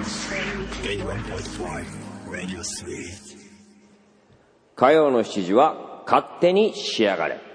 火曜の7時は勝手に仕上がれ。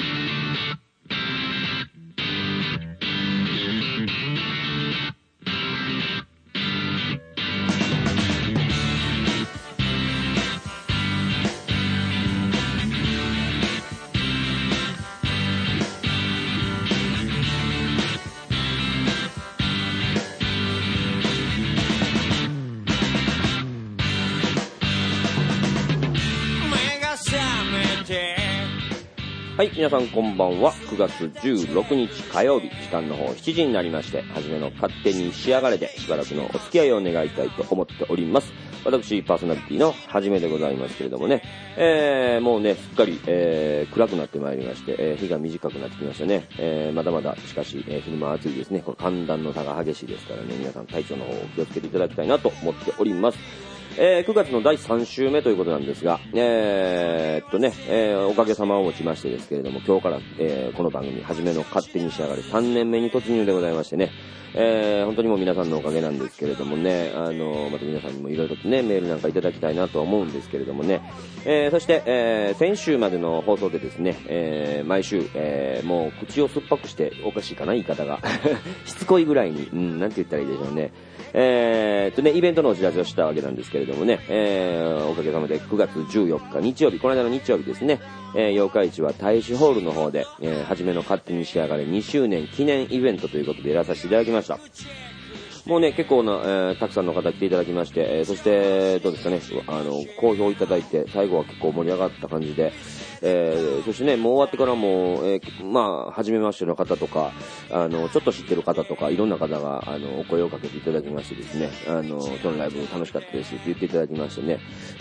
はい、皆さんこんばんは。9月16日火曜日、時間の方7時になりまして、はじめの勝手に仕上がれでしばらくのお付き合いを願いたいと思っております。私パーソナリティのはじめでございますけれどもね、もうねすっかり、暗くなってまいりまして、日が短くなってきましたね。まだまだしかし、昼間暑いですね。これ寒暖の差が激しいですからね、皆さん体調の方を気をつけていただきたいなと思っております。9月の第3週目ということなんですが、おかげさまをもちましてですけれども、今日から、この番組、はじめの勝手に仕上がれ3年目に突入でございましてね、本当にもう皆さんのおかげなんですけれどもね、また皆さんにもいろいろとね、メールなんかいただきたいなとは思うんですけれどもね、そして、先週までの放送でですね、毎週、もう口を酸っぱくして、おかしいかな言い方が、しつこいぐらいに、なんて言ったらいいでしょうね。イベントのお知らせをしたわけなんですけれどもね、おかげさまで9月14日日曜日、この間の日曜日ですね、八日市は大使ホールの方で、はじめの勝手に仕上がれ2周年記念イベントということでやらさせていただきました。もうね、結構な、たくさんの方来ていただきまして、そして、どうですかね、好評いただいて、最後は結構盛り上がった感じで、そしてね、もう終わってからも、初めましての方とか、ちょっと知ってる方とか、いろんな方が、お声をかけていただきましてですね、今日のライブ楽しかったですって言っていただきましてね、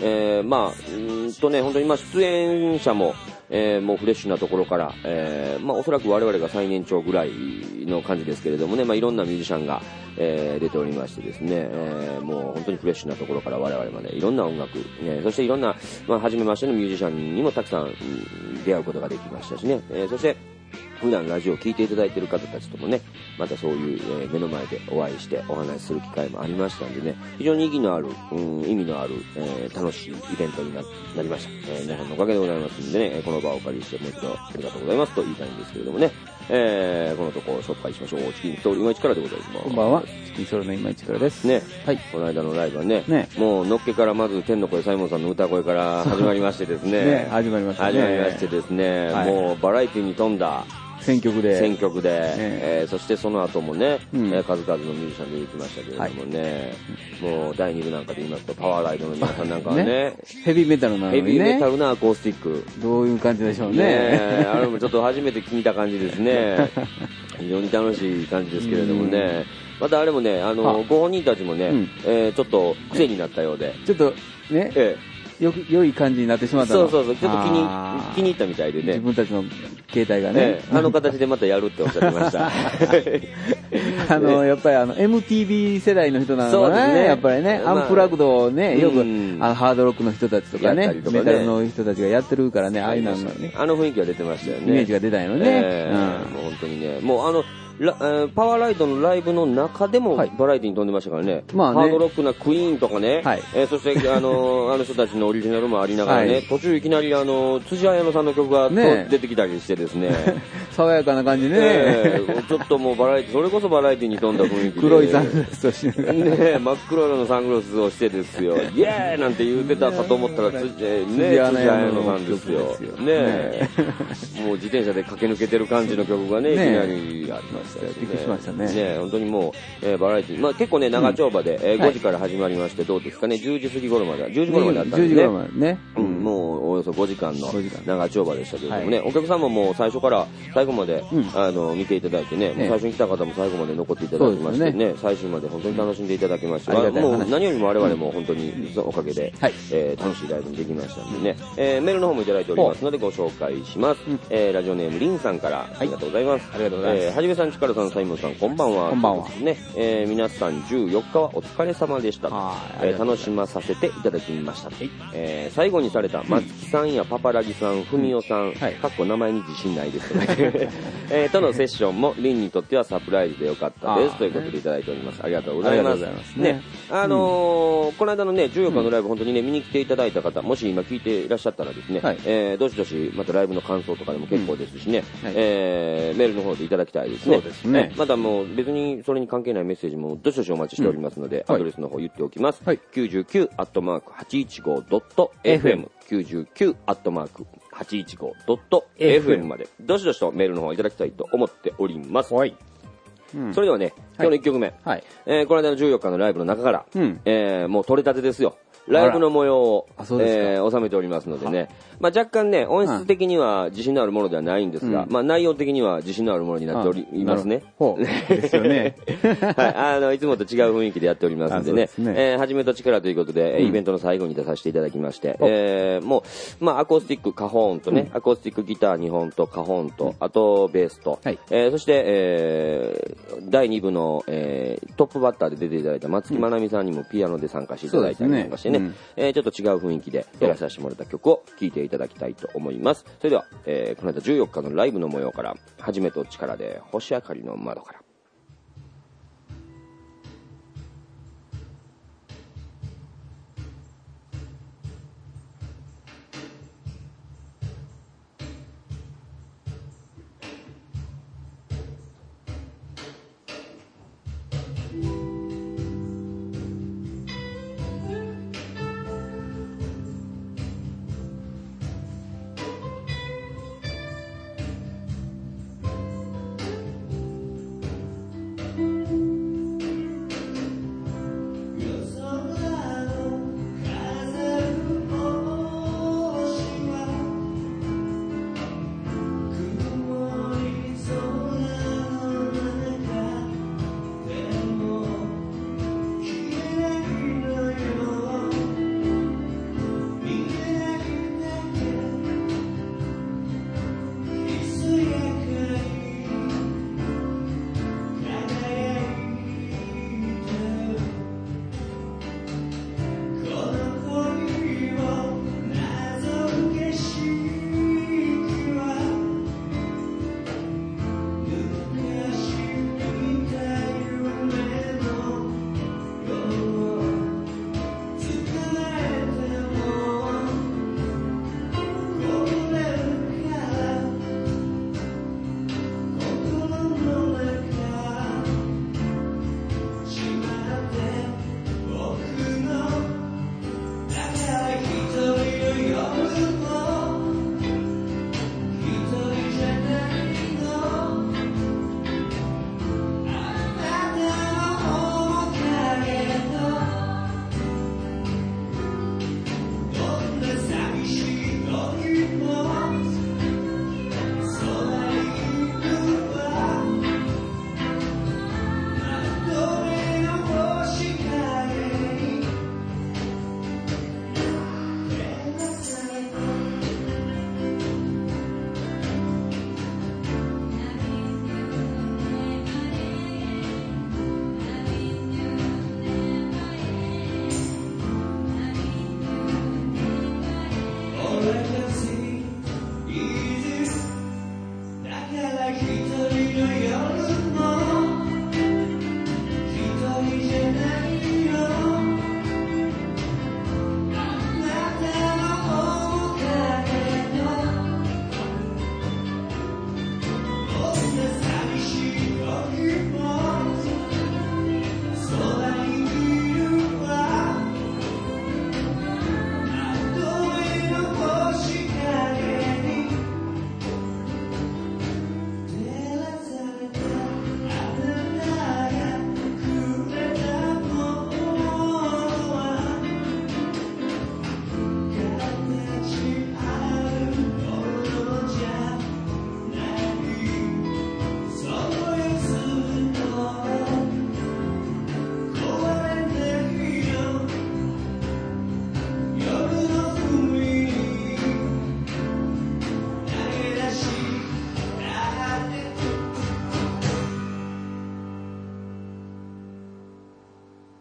本当に出演者も、もうフレッシュなところから、おそらく我々が最年長ぐらいの感じですけれどもね、いろんなミュージシャンが、出ておりましてですね、もう本当にフレッシュなところから我々までいろんな音楽、そしていろんな、初めましてのミュージシャンにもたくさん出会うことができましたしね、そして普段ラジオを聴いていただいている方たちともね、またそういう、目の前でお会いしてお話しする機会もありましたんでね、非常に意味のある、楽しいイベントになりました。皆さんのおかげでございますんでね、この場をお借りしてもう一度ありがとうございますと言いたいんですけれどもね、このところ紹介しましょう。チキンソウル今市からでございます。 こんばんは、チキンソウルの今市からです。 ね、 はい。 この間のライブはね、もうのっけからまず天の声サイモンさんの歌声から始まりましてですね、 始まりましたね。 始まりましてですね、もうバラエティに富んだ選曲で、そしてその後もね、数々のミュージシャン出てきましたけれどもね、もう第2部なんかで言いますとパワーライドの皆さんなんかはね、 ヘビーメタルなのにね、 ヘビーメタルなアコースティック、 どういう感じでしょうね。 あれもちょっと初めて聞いた感じですね。非常に楽しい感じですけれどもね、またあれもね、ご本人たちもね、ちょっと癖になったようで、 ちょっとね、良い感じになってしまったの。 そう、ちょっと気に入ったみたいでね。 自分たちの携帯がね。 あの形でまたやるっておっしゃってました。 やっぱりMTV 世代の人なのかね、やっぱりね、アンプラグドをね、よくハードロックの人たちとかね、メタルの人たちがやってるからね、ああいうのね。 雰囲気が出てましたよね。 イメージが出たよね。 もう本当にね、もうパワーライドのライブの中でもバラエティに飛んでましたからね、ハードロックなクイーンとかね、そしてあの人たちのオリジナルもありながらね、途中いきなり辻彩乃さんの曲が出てきたりしてですね、 爽やかな感じね、 ちょっともうバラエティ、それこそバラエティに富んだ雰囲気で、 黒いサングラスをしながらね、真っ黒のサングラスをしてですよ、イエーイなんて言うてたかと思ったら辻彩乃さんですよね、もう自転車で駆け抜けてる感じの曲がね、いきなりありました。 びっくりしましたね。 本当にもう、バラエティ、結構ね、長丁場で、5時から始まりまして、どうですかね、10時過ぎ頃まで、10時頃まであったんですね。10時頃までね。もうおよそ5時間の長丁場でしたけれどもね、お客さんももう最初から最後まで、見ていただいてね、最初に来た方も最後まで残っていただきましてね、最終まで本当に楽しんでいただきまして、もう何よりも我々も本当におかげで、楽しいライブにできましたんでね、メールの方もいただいておりますのでご紹介します。ラジオネームリンさんからありがとうございます。 ありがとうございます。 はじめさん、ちからさん、サイモンさん、こんばんは。 こんばんは。 ね、皆さん14日はお疲れ様でした。楽しまさせていただきました。最後にされた松木さんやパパラギさん、ふみおさん、かっこ名前に自信ないですととのセッションもリンにとってはサプライズでよかったですということでいただいております。ありがとうございます。ね、この間のね、14日のライブ本当にね、見に来ていただいた方、もし今聞いていらっしゃったらですね、どしどしまたライブの感想とかでも結構ですしね、メールの方でいただきたいですね。そうですね。またもう別にそれに関係ないメッセージもどしどしお待ちしておりますので、アドレスの方言っておきます。99@815.fm 99@815.fm までどしどしとメールの方いただきたいと思っております。それではね、今日の1曲目、この間の14日のライブの中から、もう取れたてですよ。ライブの模様を、収めておりますのでね、若干ね、音質的には自信のあるものではないんですが、内容的には自信のあるものになっておりますね。ですよね。はい、いつもと違う雰囲気でやっておりますのでね、はじめと力ということで、イベントの最後に出させていただきまして、もう、アコースティックカホーンとね、アコースティックギター2本とカホーンと、あとベースと、そして、第2部の、トップバッターで出ていただいた松木まなみさんにもピアノで参加していただいたりなんかしてね、ちょっと違う雰囲気でやらさせてもらった曲を聴いていただきたいと思います。それでは、この間14日のライブの模様から、はじめと力で星明かりの窓から。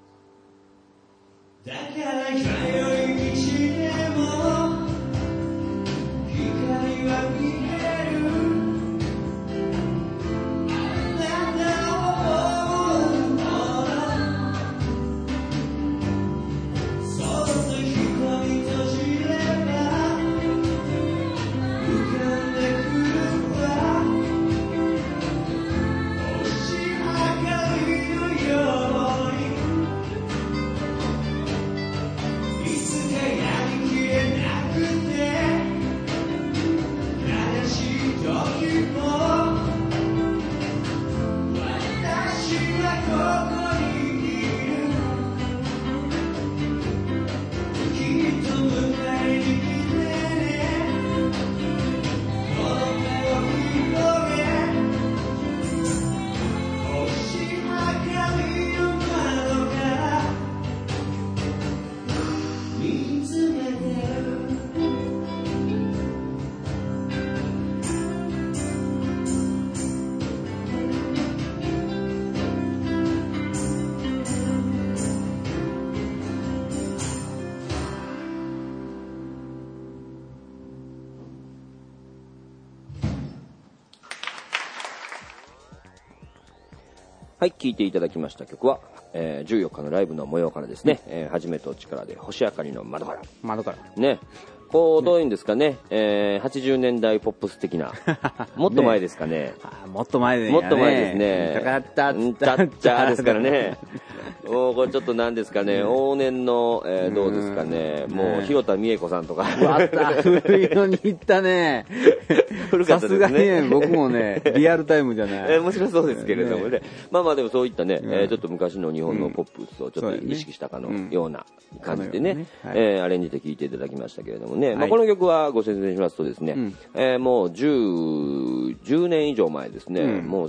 だから通い道でもはい、聴いていただきました曲は、14日のライブの模様からですね、はじめと力で星明かりの窓から。 窓から。 ね。こう、どういうんですかね、80年代ポップス的な。もっと前ですかね。 もっと前でね。 もっと前ですね。 たかったっちゃっちゃですからね。もうこれちょっと何ですかね、往年の、どうですかね、もう広田美恵子さんとか。 あった、古いのに行ったね。 古かったですね。 さすがにね、僕もね、リアルタイムじゃない。 面白そうですけれどもね。まあまあでもそういったね、ちょっと昔の日本のポップスをちょっと意識したかのような感じでね、アレンジで聴いていただきましたけれどもね。まあこの曲はご説明しますとですね、もう10年以上前ですね、もう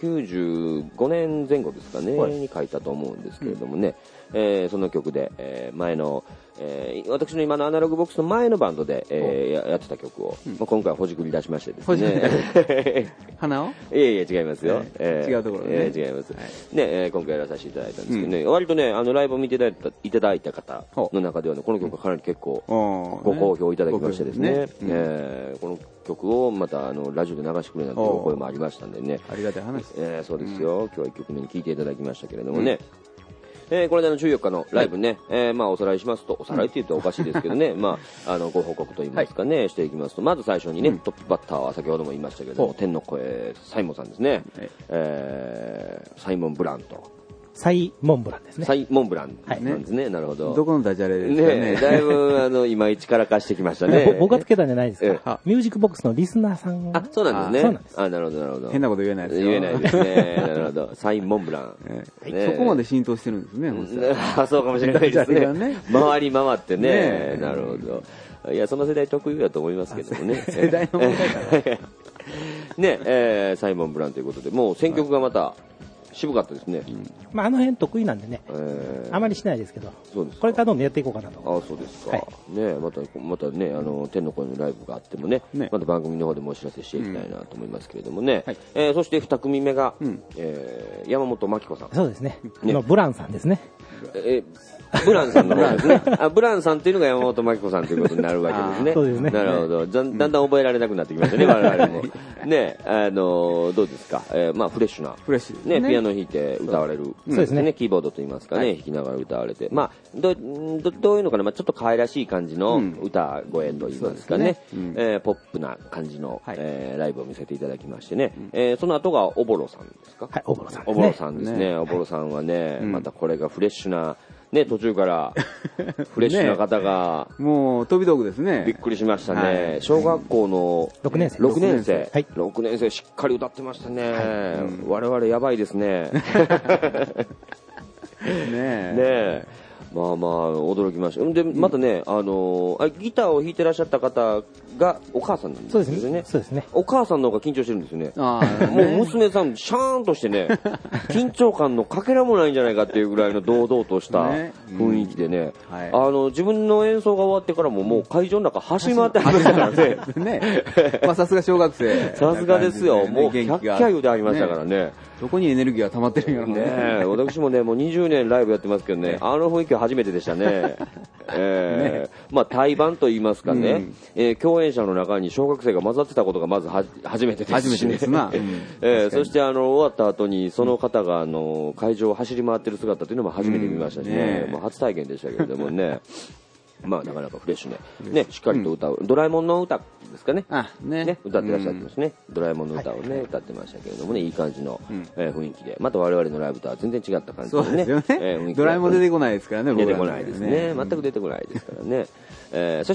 1995年前後ですかね、に書いたと思うんですけれどもね、その曲で、前の、私の今のアナログボックスの前のバンドで、やってた曲を、まあ、今回ほじくり出しましてですね。 花をいえいえ、違いますよ。 違うところね。 違います。ね、今回やらさせていただいたんですけどね、割とね、ライブを見ていただいた方の中ではね、この曲はかなり結構、ご好評いただきましてですね、この曲をまたラジオで流してくれなんていうお声もありましたんでね。 ありがたい話。 そうですよ。今日は1曲目に聴いていただきましたけれどもね。これで14日のライブね、まあおさらいしますと、おさらいって言うとおかしいですけどね、まあ、ご報告と言いますかね、していきますと、まず最初にね、トップバッターは先ほども言いましたけれども、天の声、サイモンさんですね。サイモン・ブラント。 サイモンブランですね。 サイモンブランなんですね。なるほど。 どこのダジャレですかね。 だいぶ、今一からかしてきましたね。 僕がつけたんじゃないですか。ミュージックボックスのリスナーさんが。 そうなんですね。そうなんです。なるほど、なるほど。 変なこと言えないですよ。 言えないですね。なるほど。サイモンブラン。 そこまで浸透してるんですね、 そうかもしれないですね。回り回ってね。なるほど。いや、その世代得意だと思いますけどもね。 世代の問題から。 ね、サイモン・ブランということで、もう選曲がまた渋かったですね。 まあ、あの辺得意なんでね、あまりしないですけど、これからどんどんやっていこうかなと。 ああ、そうですか。ね、またね、天の声のライブがあってもね、また番組の方でもお知らせしていきたいなと思いますけれどもね。そして2組目が、山本真紀子さん。 そうですね。ブランさんですね。 ブランさんの方ですね。ブランさんっていうのが山本真紀子さんということになるわけですね。 そうですね。 なるほど。だんだん覚えられなくなってきましたね、我々も。ね、どうですか。まあ、フレッシュな。 フレッシュ。 ね、ピアノ弾いて歌われる。 そうですね。 キーボードと言いますかね、弾きながら歌われて。まあ、どういうのかな、まあ、ちょっと可愛らしい感じの歌声と言いますかね。ポップな感じのライブを見せていただきましてね。その後がおぼろさんですか。 はい、おぼろさん。 おぼろさんですね。おぼろさんはね、またこれがフレッシュな、ね、途中からフレッシュな方が、 もう飛び道具ですね。 びっくりしましたね。小学校の 6年生。 6年生しっかり歌ってましたね。我々やばいですね。ねえ。まあまあ、驚きました。で、またね、ギターを弾いてらっしゃった方がお母さんなんですよね。 そうですね。 お母さんの方が緊張してるんですよね。もう娘さん、シャーンとしてね、緊張感のかけらもないんじゃないかっていうぐらいの堂々とした雰囲気でね、自分の演奏が終わってからももう会場の中走り回ってはりましたからね。 まあさすが小学生。 さすがですよ。もう100キャ言うてありましたからね。 どこにエネルギーが溜まってるんやろね。私もね、もう20年ライブやってますけどね、あの雰囲気は初めてでしたね。まあ対バンと言いますかね、共演者の中に小学生が混ざってたことがまず初めてですしね。 初めてですな。 そして終わった後にその方が会場を走り回ってる姿というのも初めて見ましたしね、初体験でしたけれどもね。まあなかなかフレッシュね、しっかりと歌う、ドラえもんの歌ですかね、歌ってらっしゃってますね、ドラえもんの歌をね、歌ってましたけれどもね、いい感じの雰囲気で、また我々のライブとは全然違った感じでね、 ドラえもん出てこないですからね、 出てこないですね、全く出てこないですからね。そして、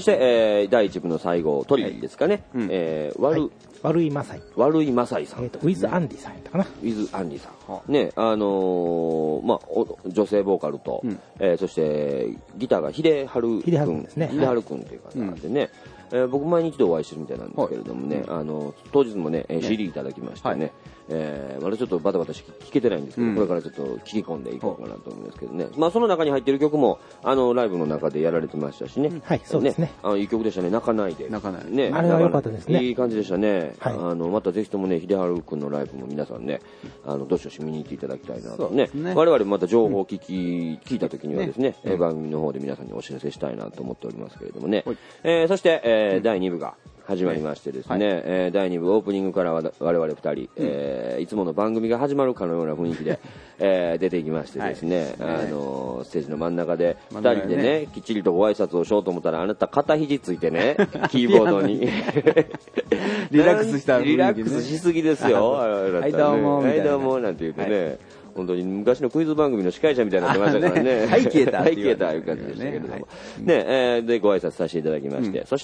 第1部の最後、トリですかね、 悪いマサイ。 悪いマサイさん。 ウィズ・アンディさんやったかな。 ウィズ・アンディさん。ね、まあ、女性ボーカルと、そして、ギターが秀春君ですね。秀春君という方でね、僕前に一度お会いしてるみたいなんですけれどもね、当日もね、CD いただきましてね、まだちょっとバタバタ聞けてないんですけど、これからちょっと聞き込んでいこうかなと思うんですけどね。まあその中に入ってる曲も、ライブの中でやられてましたしね。 はい、そうですね。 いい曲でしたね、泣かないで。 泣かない。 ね。 あれは良かったですね。 いい感じでしたね。またぜひともね、秀春くんのライブも皆さんね、どしどし見に行っていただきたいなとね。我々また情報を聞いた時にはですね、番組の方で皆さんにお知らせしたいなと思っておりますけれどもね。そして、第2部が、 始まりましてですね、第2部オープニングから我々2人、いつもの番組が始まるかのような雰囲気で、出ていきましてですね、ステージの真ん中で2人でね、きっちりとご挨拶をしようと思ったら、あなた肩肘ついてね、キーボードにリラックスした雰囲気、ね、 リラックスしすぎですよ。 はいどうも、 はいどうもなんて言ってね、本当に昔のクイズ番組の司会者みたいになってましたからね。 はい消えた。 はい消えたいう感じでしたけれども。ね、で、ご挨拶させていただきまして、そして、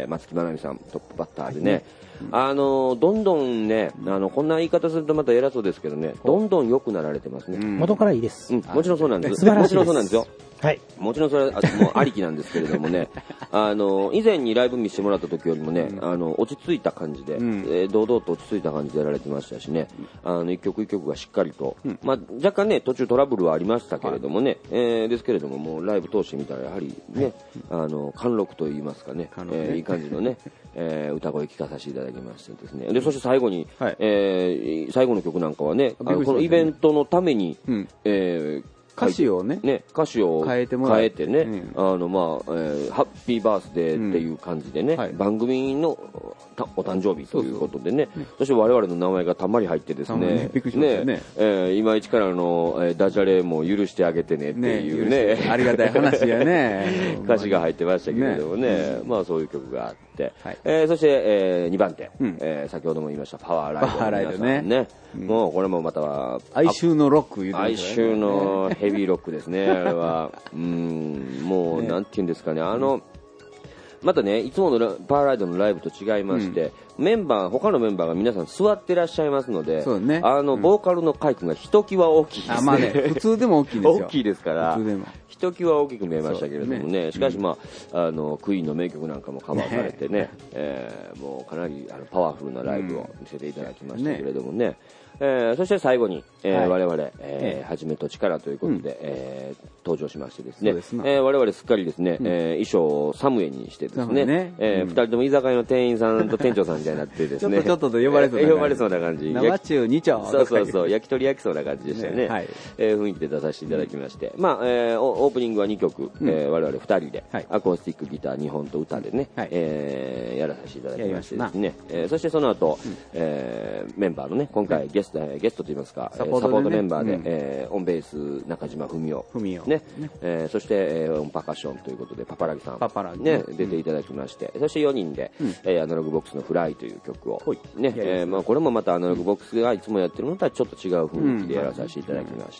松木まなみさん、トップバッターでね、どんどんね、こんな言い方するとまた偉そうですけどね、どんどん良くなられてますね。 元からいいです。 もちろんそうなんです。 素晴らしいです。 もちろんそうなんですよ。 はい。 もちろんそれはもうありきなんですけれどもね、以前にライブ見せてもらった時よりもね、落ち着いた感じで、堂々と落ち着いた感じでやられてましたしね、一曲一曲がしっかりと、まあ若干ね、途中トラブルはありましたけれどもね、ですけれども、もうライブ通してみたらやはりね、貫禄と言いますかね、いい感じのね、歌声聞かさせていただきましてですね、で、そして最後に、最後の曲なんかはね、このイベントのために、 歌詞をね、 歌詞を変えてね、ハッピーバースデーっていう感じでね、番組のお誕生日ということでね、そして我々の名前がたまり入ってですね、今一からのダジャレも許してあげてねっていうね、 ありがたい話やね、 歌詞が入ってましたけれどもね、まあそういう曲があって、そして2番手、先ほども言いましたパワーライドの皆さんね、もうこれもまた哀愁のロック言うて哀愁のヘビーロックですね、あれは。もう、なんていうんですかね、またね、いつものパワーライドのライブと違いまして、他のメンバーが皆さん座ってらっしゃいますので、ボーカルのカイ君がひときわ大きいですね。 まあね、普通でも大きいんですよ。 大きいですから、ひときわ大きく見えましたけれどもね、しかしまあ、クイーンの名曲なんかもカバーされてね、もうかなりパワフルなライブを見せていただきましたけれどもね、そして最後に、我々、はじめと力ということで、登場しましてですね、我々すっかりですね、衣装をサムエにしてですね、二人とも居酒屋の店員さんと店長さんみたいになってですね、 ちょっと呼ばれそうな感じ。 生中2丁。 そう、焼き鳥焼きそうな感じでしたよね。雰囲気で出させていただきまして、まあ、オープニングは2曲、我々2人で、アコースティックギター2本と歌でね、やらさせていただきましてですね、そしてその後、メンバーのね、今回ゲストといいますか、サポートメンバーで、オンベース中島文雄、ね、そして、オンパーカッションということでパパラギさん、ね、出ていただきまして、そして4人で、アナログボックスのフライという曲を、ね、まあこれもまたアナログボックスがいつもやってるのとはちょっと違う雰囲気でやらさせていただきまして、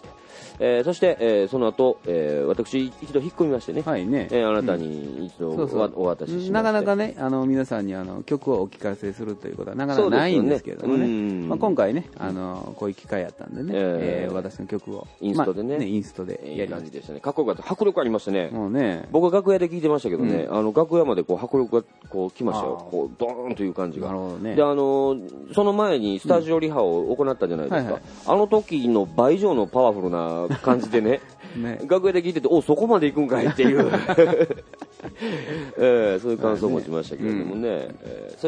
そして、その後、私一度引っ込みましてね、あなたに一度お渡ししまして、 なかなかね、皆さんに曲をお聞かせするということはなかなかないんですけれどもね、まあ今回ね、こういう機会やったんでね、私の曲をインストでね、 インストでやりましたね。かっこよかった。迫力ありましたね。 もうね、 僕は楽屋で聞いてましたけどね、楽屋までこう迫力がこう来ましたよ。こうドーンという感じが。で、その前にスタジオリハを行ったじゃないですか。あの時の倍以上のパワフルな感じでね、楽屋で聞いてて、そこまで行くんかいっていう、そういう感想を持ちましたけれどもね。そして、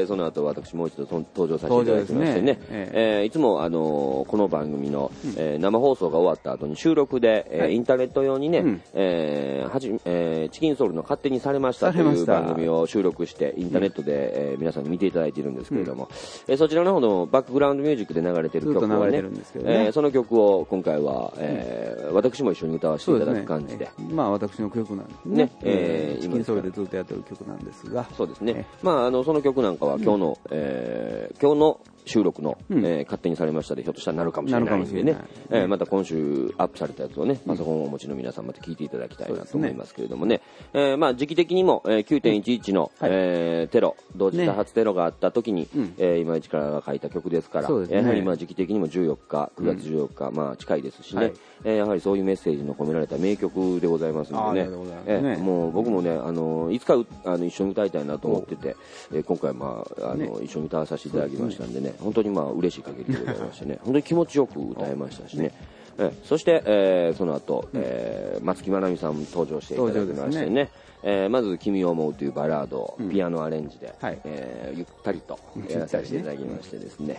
その後私もう一度登場させていただきましてね、いつもこの番組の生放送が終わった後に収録でインターネット用にね、チキンソウルの勝手にされましたという番組を収録してインターネットで皆さんに見ていただいているんですけれども、そちらの方のバックグラウンドミュージックで流れている曲をね、その曲を今回は私も一緒に歌わせていただく感じで、 まあ私の曲なんですね、チキンソウルでずっとやってる曲なんですが、 そうですね、まあその曲なんかは今日の収録の、勝手にされましたでひょっとしたらなるかもしれないのでね、また今週アップされたやつをね、パソコンをお持ちの皆さんまで聞いていただきたいなと思いますけれどもね、まあ時期的にも、9.11 の、テロ、同時多発テロがあった時に、今一からが書いた曲ですから、やはりまあ時期的にも14日、9月14日、まあ近いですしね、やはりそういうメッセージの込められた名曲でございますのでね、もう僕もね、いつか一緒に歌いたいなと思ってて、今回まあ一緒に歌わさせていただきましたんでね、本当にまあ嬉しい限りでございましてね、本当に気持ちよく歌えましたしね。そして、その後、松木まなみさんも登場していただきましてね、まず君を思うというバラードをピアノアレンジで、ゆったりとやらさせていただきましてですね、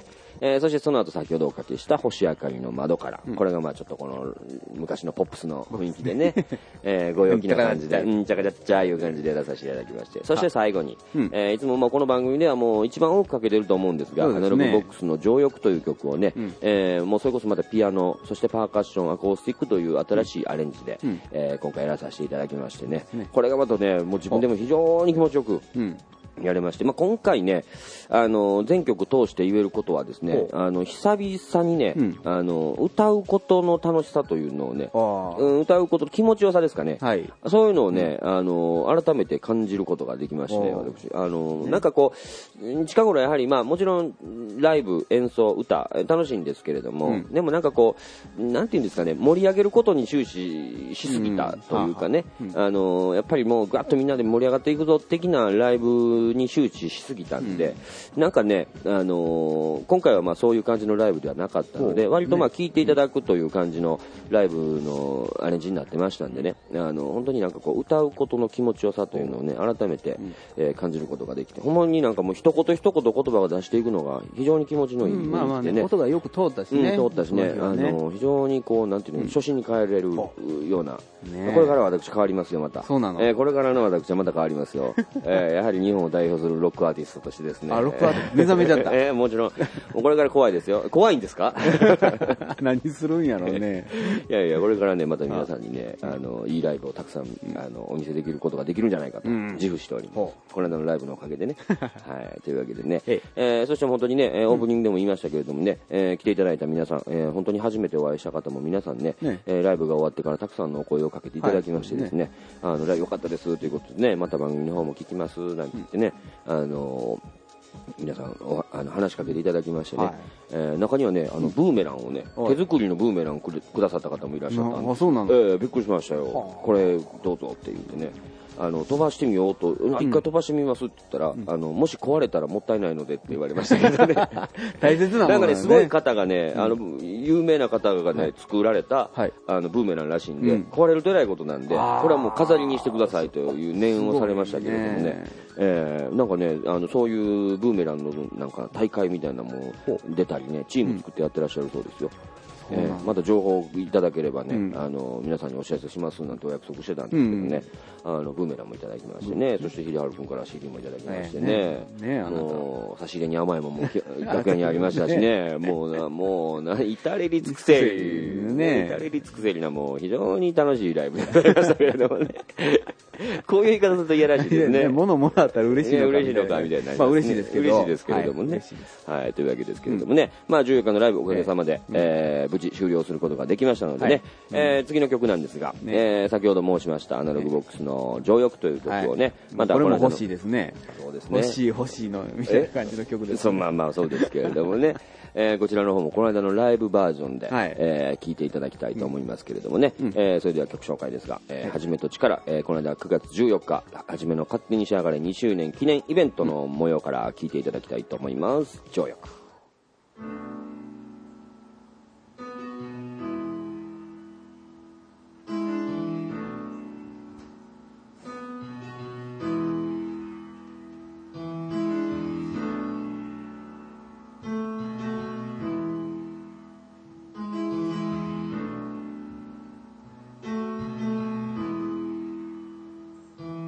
そしてその後先ほどおかけした星明かりの窓から、これがまあちょっとこの昔のポップスの雰囲気でね、ご陽気な感じで、ちゃかちゃっちゃいう感じで出させていただきまして、そして最後に、いつもまあこの番組ではもう一番多くかけてると思うんですが、アナログボックスの情欲という曲をね、もうそれこそまたピアノ、そしてパーカッション、アコースティックという新しいアレンジで、今回やらさせていただきましてね、これがまたね、もう自分でも非常に気持ちよく、やれまして、まあ、今回ね、全曲通して言えることはですね、久々にね、歌うことの楽しさというのをね、歌うことの気持ちよさですかね、そういうのをね、改めて感じることができまして、私、なんかこう、近頃やはり、まあ、もちろん、ライブ、演奏、歌、楽しいんですけれども、でもなんかこう、なんていうんですかね、盛り上げることに終始しすぎたというかね、やっぱりもう、ガッとみんなで盛り上がっていくぞ、的なライブに周知しすぎたんで、なんかね、今回はまあそういう感じのライブではなかったので、割とまあ聴いていただくという感じのライブのアレンジになってましたんでね、本当になんかこう歌うことの気持ちよさというのをね、改めて、感じることができて、ほんまになんかもう一言一言言葉を出していくのが非常に気持ちのいい雰囲気でね、 音がよく通ったしね、 通ったしね、非常にこうなんていうの、初心に帰れるような、これからは私変わりますよ、また。 そうなの。 これからの私はまた変わりますよ。やはり日本を代表するロックアーティストとしてですね。 ロックアーティスト目覚めちゃった。 もちろん、これから怖いですよ。怖いんですか？ 何するんやろうね。 いやいや、これからね、また皆さんにね、いいライブをたくさん、お見せできることができるんじゃないかと、自負しております。この間のライブのおかげでね。はい、というわけでね。そして本当にね、オープニングでも言いましたけれどもね、来ていただいた皆さん、本当に初めてお会いした方も皆さんね、ライブが終わってからたくさんのお声をかけていただきましてですね、ライブ良かったですということでね、また番組の方も聞きますなんて言ってね、皆さん話しかけていただきましてね、中にはねブーメランをね、手作りのブーメランをくださった方もいらっしゃったんで、 そうなんだ、 びっくりしましたよ。これどうぞって言ってね、飛ばしてみようと、一回飛ばしてみますって言ったら、もし壊れたらもったいないのでって言われましたけどね。 大切なものなんかね、すごい方がね、有名な方がね、作られた、ブーメランらしいんで、壊れるとえらいことなんで、これはもう飾りにしてくださいという念をされましたけれどもね、なんかね、そういうブーメランのなんか大会みたいなもの出たりね、チーム作ってやってらっしゃるそうですよ。また情報いただければね、皆さんにお知らせしますなんてお約束してたんですけどね、ブーメランもいただきましてね、そして秀治君から CD もいただきましてね、もう差し入れに甘いもんも楽屋にありましたしね、もう至れり尽くせり、至れり尽くせりな、もう非常に楽しいライブになりましたけれどもね。こういう言い方するといやらしいですね。 物もらったら嬉しいのかみたいな。 まあ嬉しいですけど。 嬉しいですけれどもね。はい、というわけですけれどもね。まあ14日のライブおかげさまで、無事終了することができましたのでね。次の曲なんですが、先ほど申しましたアナログボックスの情欲という曲をね、 またこれも欲しいですね。 そうですね。 欲しいのみたいな感じの曲です。 まあまあそうですけれどもね。こちらの方もこの間のライブバージョンで聴いていただきたいと思いますけれどもね。それでは曲紹介ですが、はじめと力、この間9月14日、はじめの勝手に仕上がれ2周年記念イベントの模様から聴いていただきたいと思います。情欲。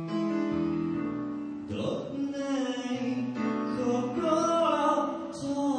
心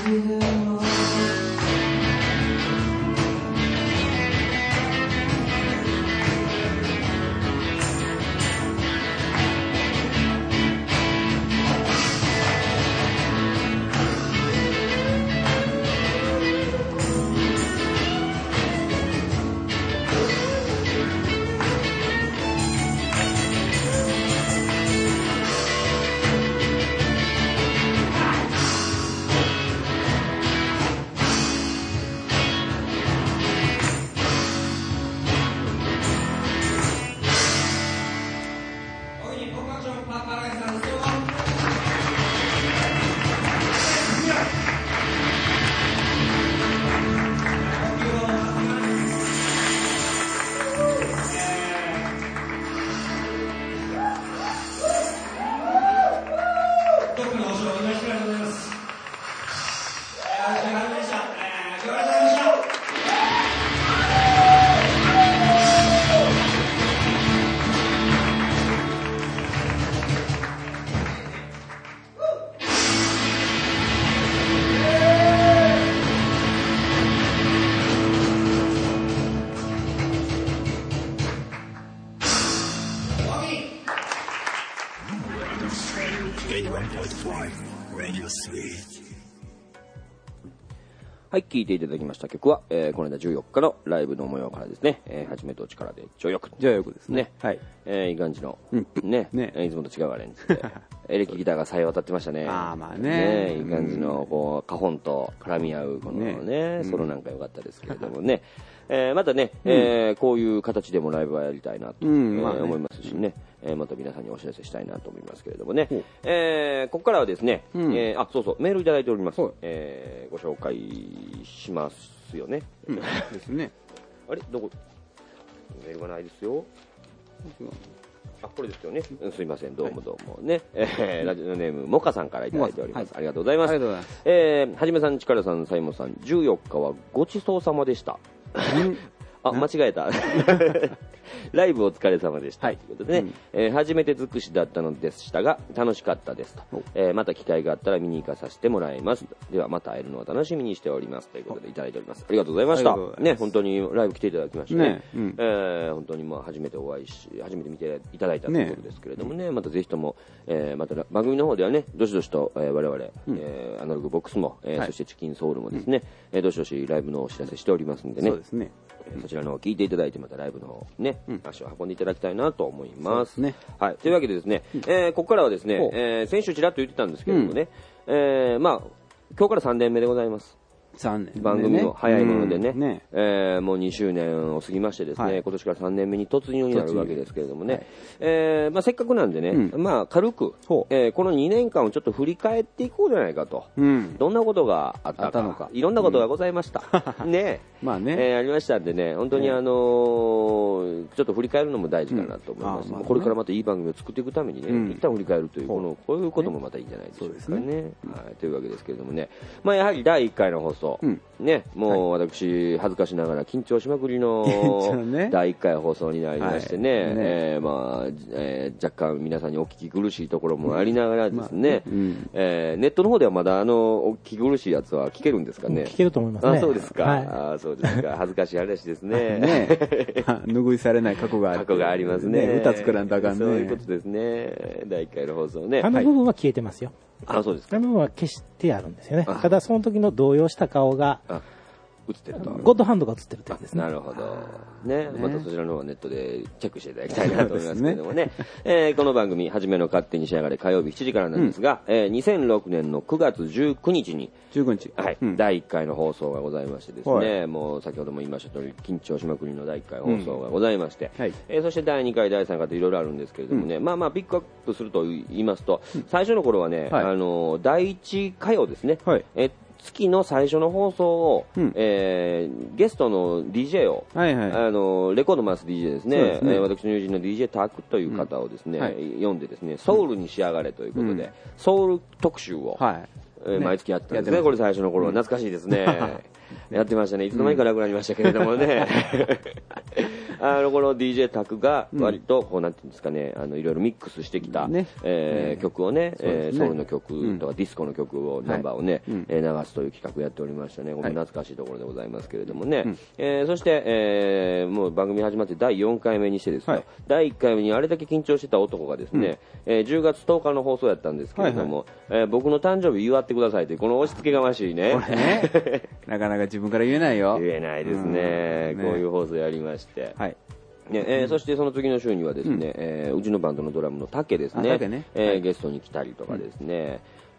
はい、聴いていただきました曲は、この間14日のライブの模様からですね、はじめと力で上翼ですね。 はい。いい感じの、ね、いつもと違うアレンジで、エレキギターがさえ渡ってましたね。 ああ、まあね。 いい感じの、こう、カホンと絡み合う、このね、ソロなんか良かったですけれどもね。またね、こういう形でもライブはやりたいなと思いますしね、また皆さんにお知らせしたいなと思いますけれどもね、ここからはですね、そうそう、メールいただいております。ご紹介しますよね。 ですね。 あれどこメールがないですよ。これですよね。すいません、どうもどうもね。ラジオネームモカさんからいただいております。ありがとうございます。はじめさん、ちからさん、サイモンさん、14日はごちそうさまでした。間違えた。ライブお疲れ様でした、ということでね、初めて尽くしだったのでしたが楽しかったですと、また機会があったら見に行かさせてもらいます。ではまた会えるのを楽しみにしておりますということでいただいております。ありがとうございましたね。本当にライブ来ていただきましてね、本当に初めてお会いし初めて見ていただいたということですけれどもね、またぜひとも、また番組の方ではねどしどしと、我々、アナログボックスも、そしてチキンソウルもですね、どしどしライブのお知らせしておりますんでね、 そうですね、 そちらの方を聞いていただいてまたライブの方ね、足を運んでいただきたいなと思います。はい、というわけでですね、ここからはですね、先週ちらっと言ってたんですけれどもね、今日から3年目でございます。番組も早いものでね、もう2周年を過ぎましてですね、今年から3年目に突入になるわけですけれどもね、せっかくなんでね、軽く、この2年間をちょっと振り返っていこうじゃないかと、どんなことがあったのか、いろんなことがございました。ね、ありましたんでね、本当にちょっと振り返るのも大事かなと思います。これからまたいい番組を作っていくためにね、一旦振り返るという、こういうこともまたいいんじゃないでしょうかね。というわけですけれどもね、やはり第1回の放送、ね、もう私恥ずかしながら緊張しまくりの第1回放送になりましてね、若干皆さんにお聞き苦しいところもありながらですね、ネットの方ではまだお聞き苦しいやつは聞けるんですかね。 聞けると思いますね。 そうですか。そうですか。恥ずかしい話ですね。 拭いされない過去がありますね。 歌作らんとあかんね。 そういうことですね。第1回の放送ね。 部分は消えてますよ。 そうですか。 部分は消してあるんですよね。ただその時の動揺した顔が映ってると。 ゴッドハンドが映ってるというですね。 なるほど。ね、またそちらの方はネットでチェックしていただきたいなと思いますけれどもね。この番組、はじめの勝手に仕上がれ火曜日7時からなんですが、2006年の9月19日に、はい、第1回の放送がございましてですね、もう先ほども言いました通り、緊張しまくりの第1回放送がございまして、そして第2回、第3回といろいろあるんですけれどもね、ピックアップすると言いますと、最初の頃はね、第1火曜ですね、月の最初の放送を、ゲストの DJ を、レコード回す DJ ですね、私の友人の DJ タクという方をですね、読んでですね、ソウルに仕上がれということで、ソウル特集を、毎月やったんですね。これ最初の頃は懐かしいですね。やってましたね。いつの間にかなくなりましたけれどもね。 この DJ タクが割とこうなんていうんですかね、いろいろミックスしてきた、曲をね、ソウルの曲とかディスコの曲をナンバーをね、流すという企画やっておりましたね。これ懐かしいところでございますけれどもね。そして、もう番組始まって第4回目にしてですね、第1回目にあれだけ緊張してた男がですね、10月10日の放送やったんですけれども、僕の誕生日祝ってくださいというこの押し付けがましいね。 これねなかなか自分から言えないよ。 言えないですね。こういう放送やりまして。そしてその次の週にはですね、うちのバンドのドラムのタケですね、ゲストに来たりとかですね、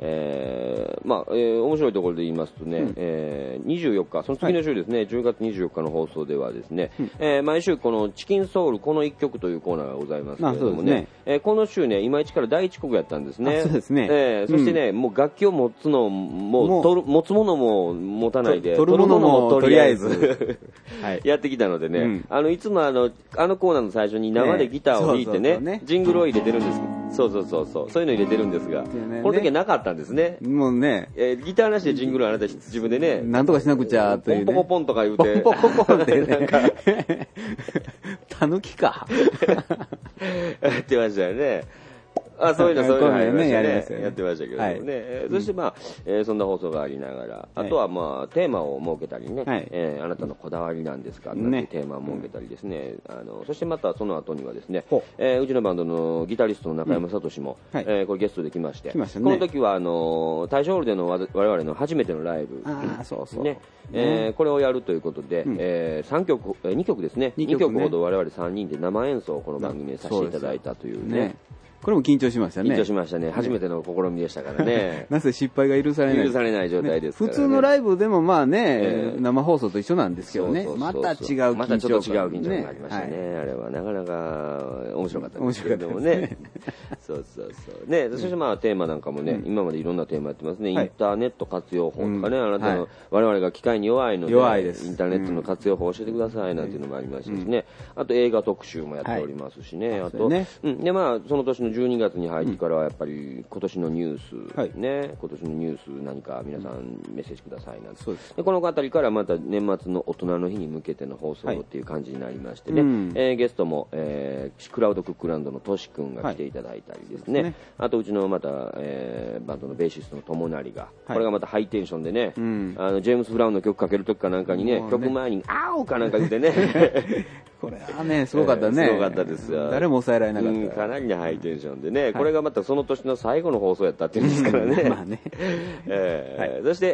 面白いところで言いますとね、24日、その次の週ですね、10月24日の放送ではですね、毎週このチキンソウルこの1曲というコーナーがございますけれどもね、この週ね、今一から第1曲やったんですね。 そうですね。 そしてね、もう楽器を持つのも、持つものも持たないで、 取るものもとりあえずやってきたのでね、いつもあのコーナーの最初に生でギターを弾いてね、ジングルを入れてるんです。そういうの入れてるんですが、この時はなかったんですね。 もうね、 ギターなしでジングルあなた自分でね、 なんとかしなくちゃというね。 ポンポコポンとか言うて。 ポンポコポンってね。タヌキか。 やってましたよね。そういうのね、やってましたけどね。そしてそんな放送がありながら、あとはテーマを設けたりね、あなたのこだわりなんですかなんてテーマを設けたりですね、そしてまたその後にはですね、うちのバンドのギタリストの中山聡も、これゲストで来まして、この時は大正ホールでの我々の初めてのライブ、これをやるということで、2曲ですね、2曲ほど我々3人で生演奏をこの番組でさせていただいたというね。 これも緊張しましたね。 緊張しましたね。初めての試みでしたからね。 なぜ失敗が許されない。 許されない状態ですからね。 普通のライブでも生放送と一緒なんですけどね。また違う緊張感。 またちょっと違う緊張感がありましたね。あれはなかなか面白かったですけれどもね。そうね、そしてテーマなんかもね、今までいろんなテーマやってますね。インターネット活用法とかね、あなたの我々が機械に弱いので、インターネットの活用法を教えてくださいなんていうのもありましたしね。あと映画特集もやっておりますしね。あと、でその年の12月に入ってからはやっぱり今年のニュース、今年のニュース何か皆さんメッセージくださいなんて、でこのあたりからまた年末の大人の日に向けての放送っていう感じになりましてね、ゲストも、クラウドクックランドのトシ君が来ていただいたりですね、あとうちのまた、バンドのベーシストの友成が、これがまたハイテンションでね、ジェームス・ブラウンの曲かけるときかなんかにね、曲前にアオかなんか言ってねこれはねすごかったね、 すごかったですよ。 誰も抑えられなかった、 かなりのハイテンションでね、これがまたその年の最後の放送やったっていうんですからね。そして、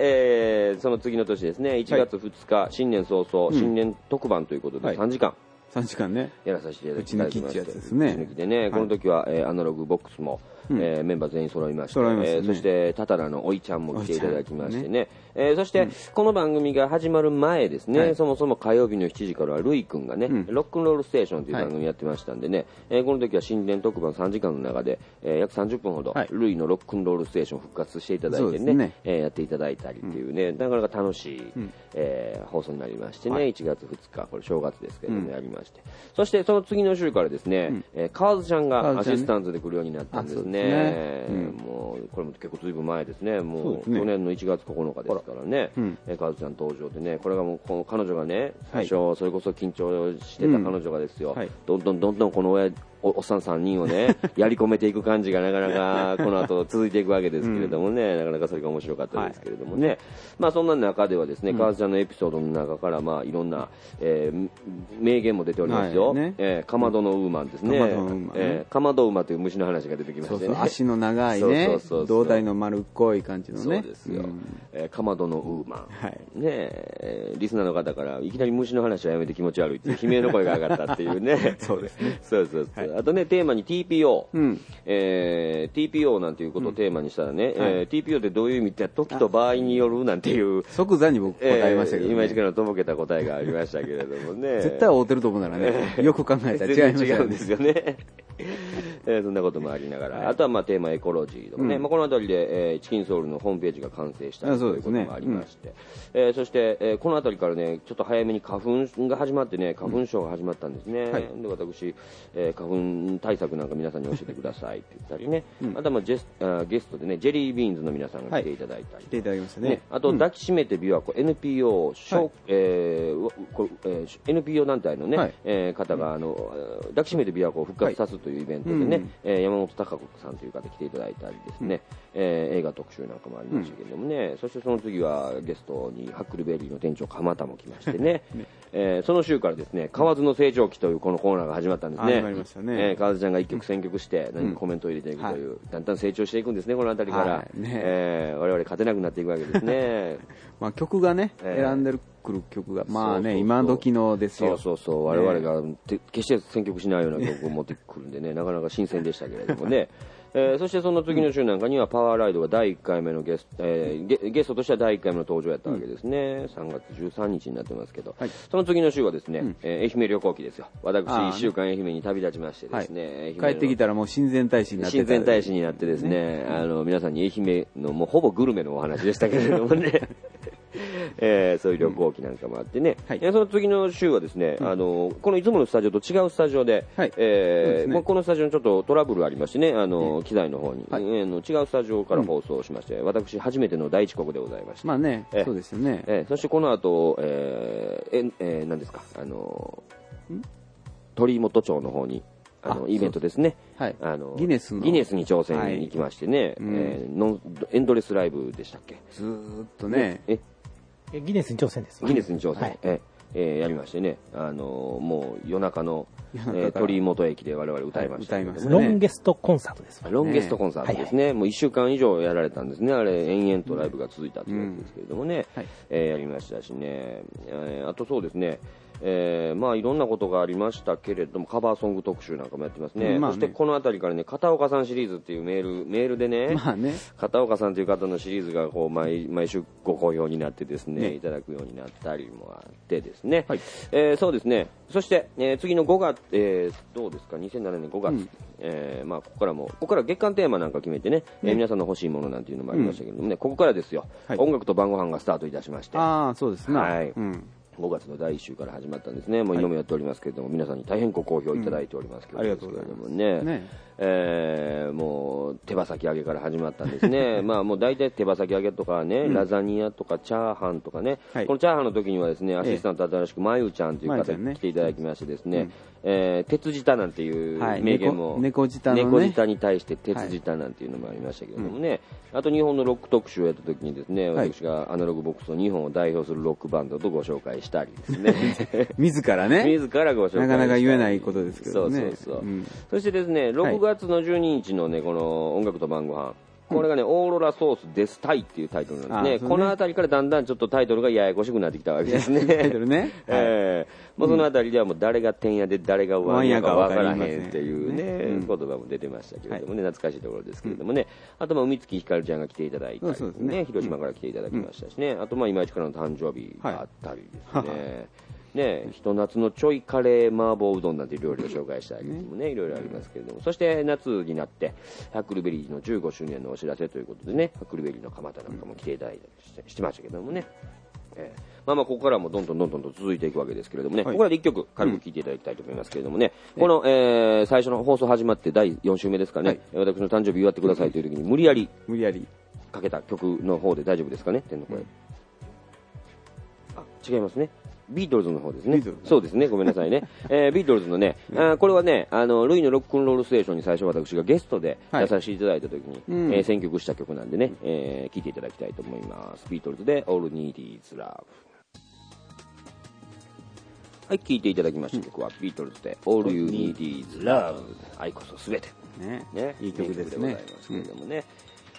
その次の年ですね、1月2日、新年早々、新年特番ということで3時間ねやらさせていただきました。 うちのキッチやつですね。 うちのキでね、この時はアナログボックスもメンバー全員揃いまして、そしてタタラのおいちゃんも来ていただきましてね、そしてこの番組が始まる前ですね、そもそも火曜日の7時からはルイ君がね、ロックンロールステーションという番組やってましたんでね、この時は新年特番3時間の中で約30分ほどルイのロックンロールステーションを復活していただいてね、やっていただいたりっていうね、なかなか楽しい放送になりましてね、1月2日、これ正月ですけどもやりまして、そしてその次の週からですね、河津ちゃんがアシスタントで来るようになったんですね。もうこれも結構ずいぶん前ですね。もう去年の1月9日ですからね、河津ちゃん登場でね、これがもうこの彼女がね、最初それこそ緊張してた彼女がですよ、どんどんこのおっさん3人をねやり込めていく感じがなかなかこの後続いていくわけですけれどもね、なかなかそれが面白かったですけれどもね、そんな中ではですね、河津ちゃんのエピソードの中からいろんな名言も出ておりますよ。かまどのウーマンですね。かまど馬という虫の話が出てきましてね、 足の長いね、胴体の丸っこい感じのね、 そうですよ、かまどのウーマン、リスナーの方からいきなり虫の話はやめて気持ち悪いっていう悲鳴の声が上がったっていうねそうですね、 あとね、テーマに TPO、TPO なんていうことをテーマにしたらね、TPO ってどういう意味って時と場合によるなんていう即座に僕答えましたけど、 今一からとぼけた答えがありましたけれどもね絶対合うてると思うならねよく考えたら違います全然違うんですよねそんなこともありながら、あとはまあテーマエコロジーとかね、この辺りで、チキンソウルのホームページが完成したということもありまして、そして、この辺りからね、ちょっと早めに花粉が始まってね、花粉症が始まったんですね。で、私、花粉対策なんか皆さんに教えてくださいって言ったりね、あとはまあゲストでね、ジェリービーンズの皆さんが来ていただいたり、 来ていただきましたね。 あと、抱きしめて琵琶湖 NPO、NPO 団体のね、方が抱きしめて琵琶湖を復活さすというイベントでね、山本貴子さんという方来ていただいたりですね、映画特集なんかもありましたけれどもね、そしてその次はゲストにハックルベリーの店長鎌田も来ましてね、その週からですね、河津の成長期というこのコーナーが始まったんですね。 始まりましたね。 河津ちゃんが一曲選曲して何かコメントを入れていくという、だんだん成長していくんですね、この辺りから。我々勝てなくなっていくわけですね。 まあ曲がね、選んでくる曲がまあね、今時のですよ。 そう我々が決して選曲しないような曲を持ってくるんでね、なかなか新鮮でしたけれどもね。そしてその次の週なんかにはパワーライドが第1回目のゲストとしては第1回目の登場やったわけですね。3月13日になってますけど、その次の週はですね、愛媛旅行記ですよ。私1週間愛媛に旅立ちましてですね、 帰ってきたらもう親善大使になって親善大使になってですね、皆さんに愛媛のもうほぼグルメのお話でしたけれどもね。そういう旅行記なんかもあってね、その次の週はですね、このいつものスタジオと違うスタジオで、このスタジオにちょっとトラブルありましてね、機材の方に、違うスタジオから放送しまして、私初めての第一国でございました。 まあね、そうですよね。 そしてこの後、何ですか、鳥本町の方にイベントですね、ギネスに挑戦に行きましてね、エンドレスライブでしたっけ、 ずーっとね、 ギネスに挑戦です。 ギネスに挑戦、やりましてね、もう夜中の鳥居本駅で我々歌いました。 ロンゲストコンサートです。 ロンゲストコンサートですね。もう1週間以上やられたんですね。あれ延々とライブが続いたというわけですけれどもね、やりましたしね。あとそうですね。まあいろんなことがありましたけれども、カバーソング特集なんかもやってますね。そしてこの辺りからね、片岡さんシリーズっていうメールでね、片岡さんという方のシリーズがこう毎週ご好評になってですね、いただくようになったりもあってですね、そうですね。そして、次の5月、どうですか、2007年5月、まあここから月間テーマなんか決めてね、皆さんの欲しいものなんていうのもありましたけどもね、ここからですよ、音楽と晩ご飯がスタートいたしまして、 そうですね。 5月の第1週から始まったんですね。もう今もやっておりますけれども、皆さんに大変ご好評いただいておりますけれども、 ありがとうございますね。もう手羽先揚げから始まったんですね。まあもう大体手羽先揚げとかね、ラザニアとかチャーハンとかね、このチャーハンの時にはですね、アシスタント新しくまゆちゃんという方に来ていただきましてですね、鉄舌なんていう名言も、 猫舌に対して鉄舌なんていうのもありましたけれどもね、あと日本のロック特集をやった時にですね、私がアナログボックスの日本を代表するロックバンドとご紹介したりですね。 自らね。 自らご紹介したり。 なかなか言えないことですけどね。 そしてですね、6月の12日のね、この音楽と晩ご飯。これがね、オーロラソースデスタイっていうタイトルなんですね。このあたりからだんだんちょっとタイトルがややこしくなってきたわけですね。 タイトルね。 もうそのあたりではもう誰が天やで誰がワンやか分からへんっていうね、言葉も出てましたけれどもね、懐かしいところですけれどもね。あと海月ひかるちゃんが来ていただいたりね、広島から来ていただきましたしね。あと今市からの誕生日があったりですね。ひと夏のちょいカレー麻婆うどんなんていう料理を紹介したりもね、いろいろありますけれども、そして夏になってハックルベリーの15周年のお知らせということでね、ハックルベリーの蒲田なんかも来ていただいたりしてましたけどもね、まあここからもどんどんと続いていくわけですけれどもね、ここらで1曲軽く聴いていただきたいと思いますけれどもね、この、最初の放送始まって第4週目ですかね、私の誕生日祝ってくださいという時に無理やりかけた曲の方で大丈夫ですかね、天の声。違いますね。ビートルズの方ですね。そうですね。ごめんなさいね。ビートルズのね、これはね、ルイのロックンロールステーションに最初私がゲストで出させていただいた時に、選曲した曲なんでね、聴いていただきたいと思います。ビートルズで All Need Is Love。はい、聴いていただきました曲はビートルズで All You Need Is Love。愛こそすべて。 ね。いい曲ですね。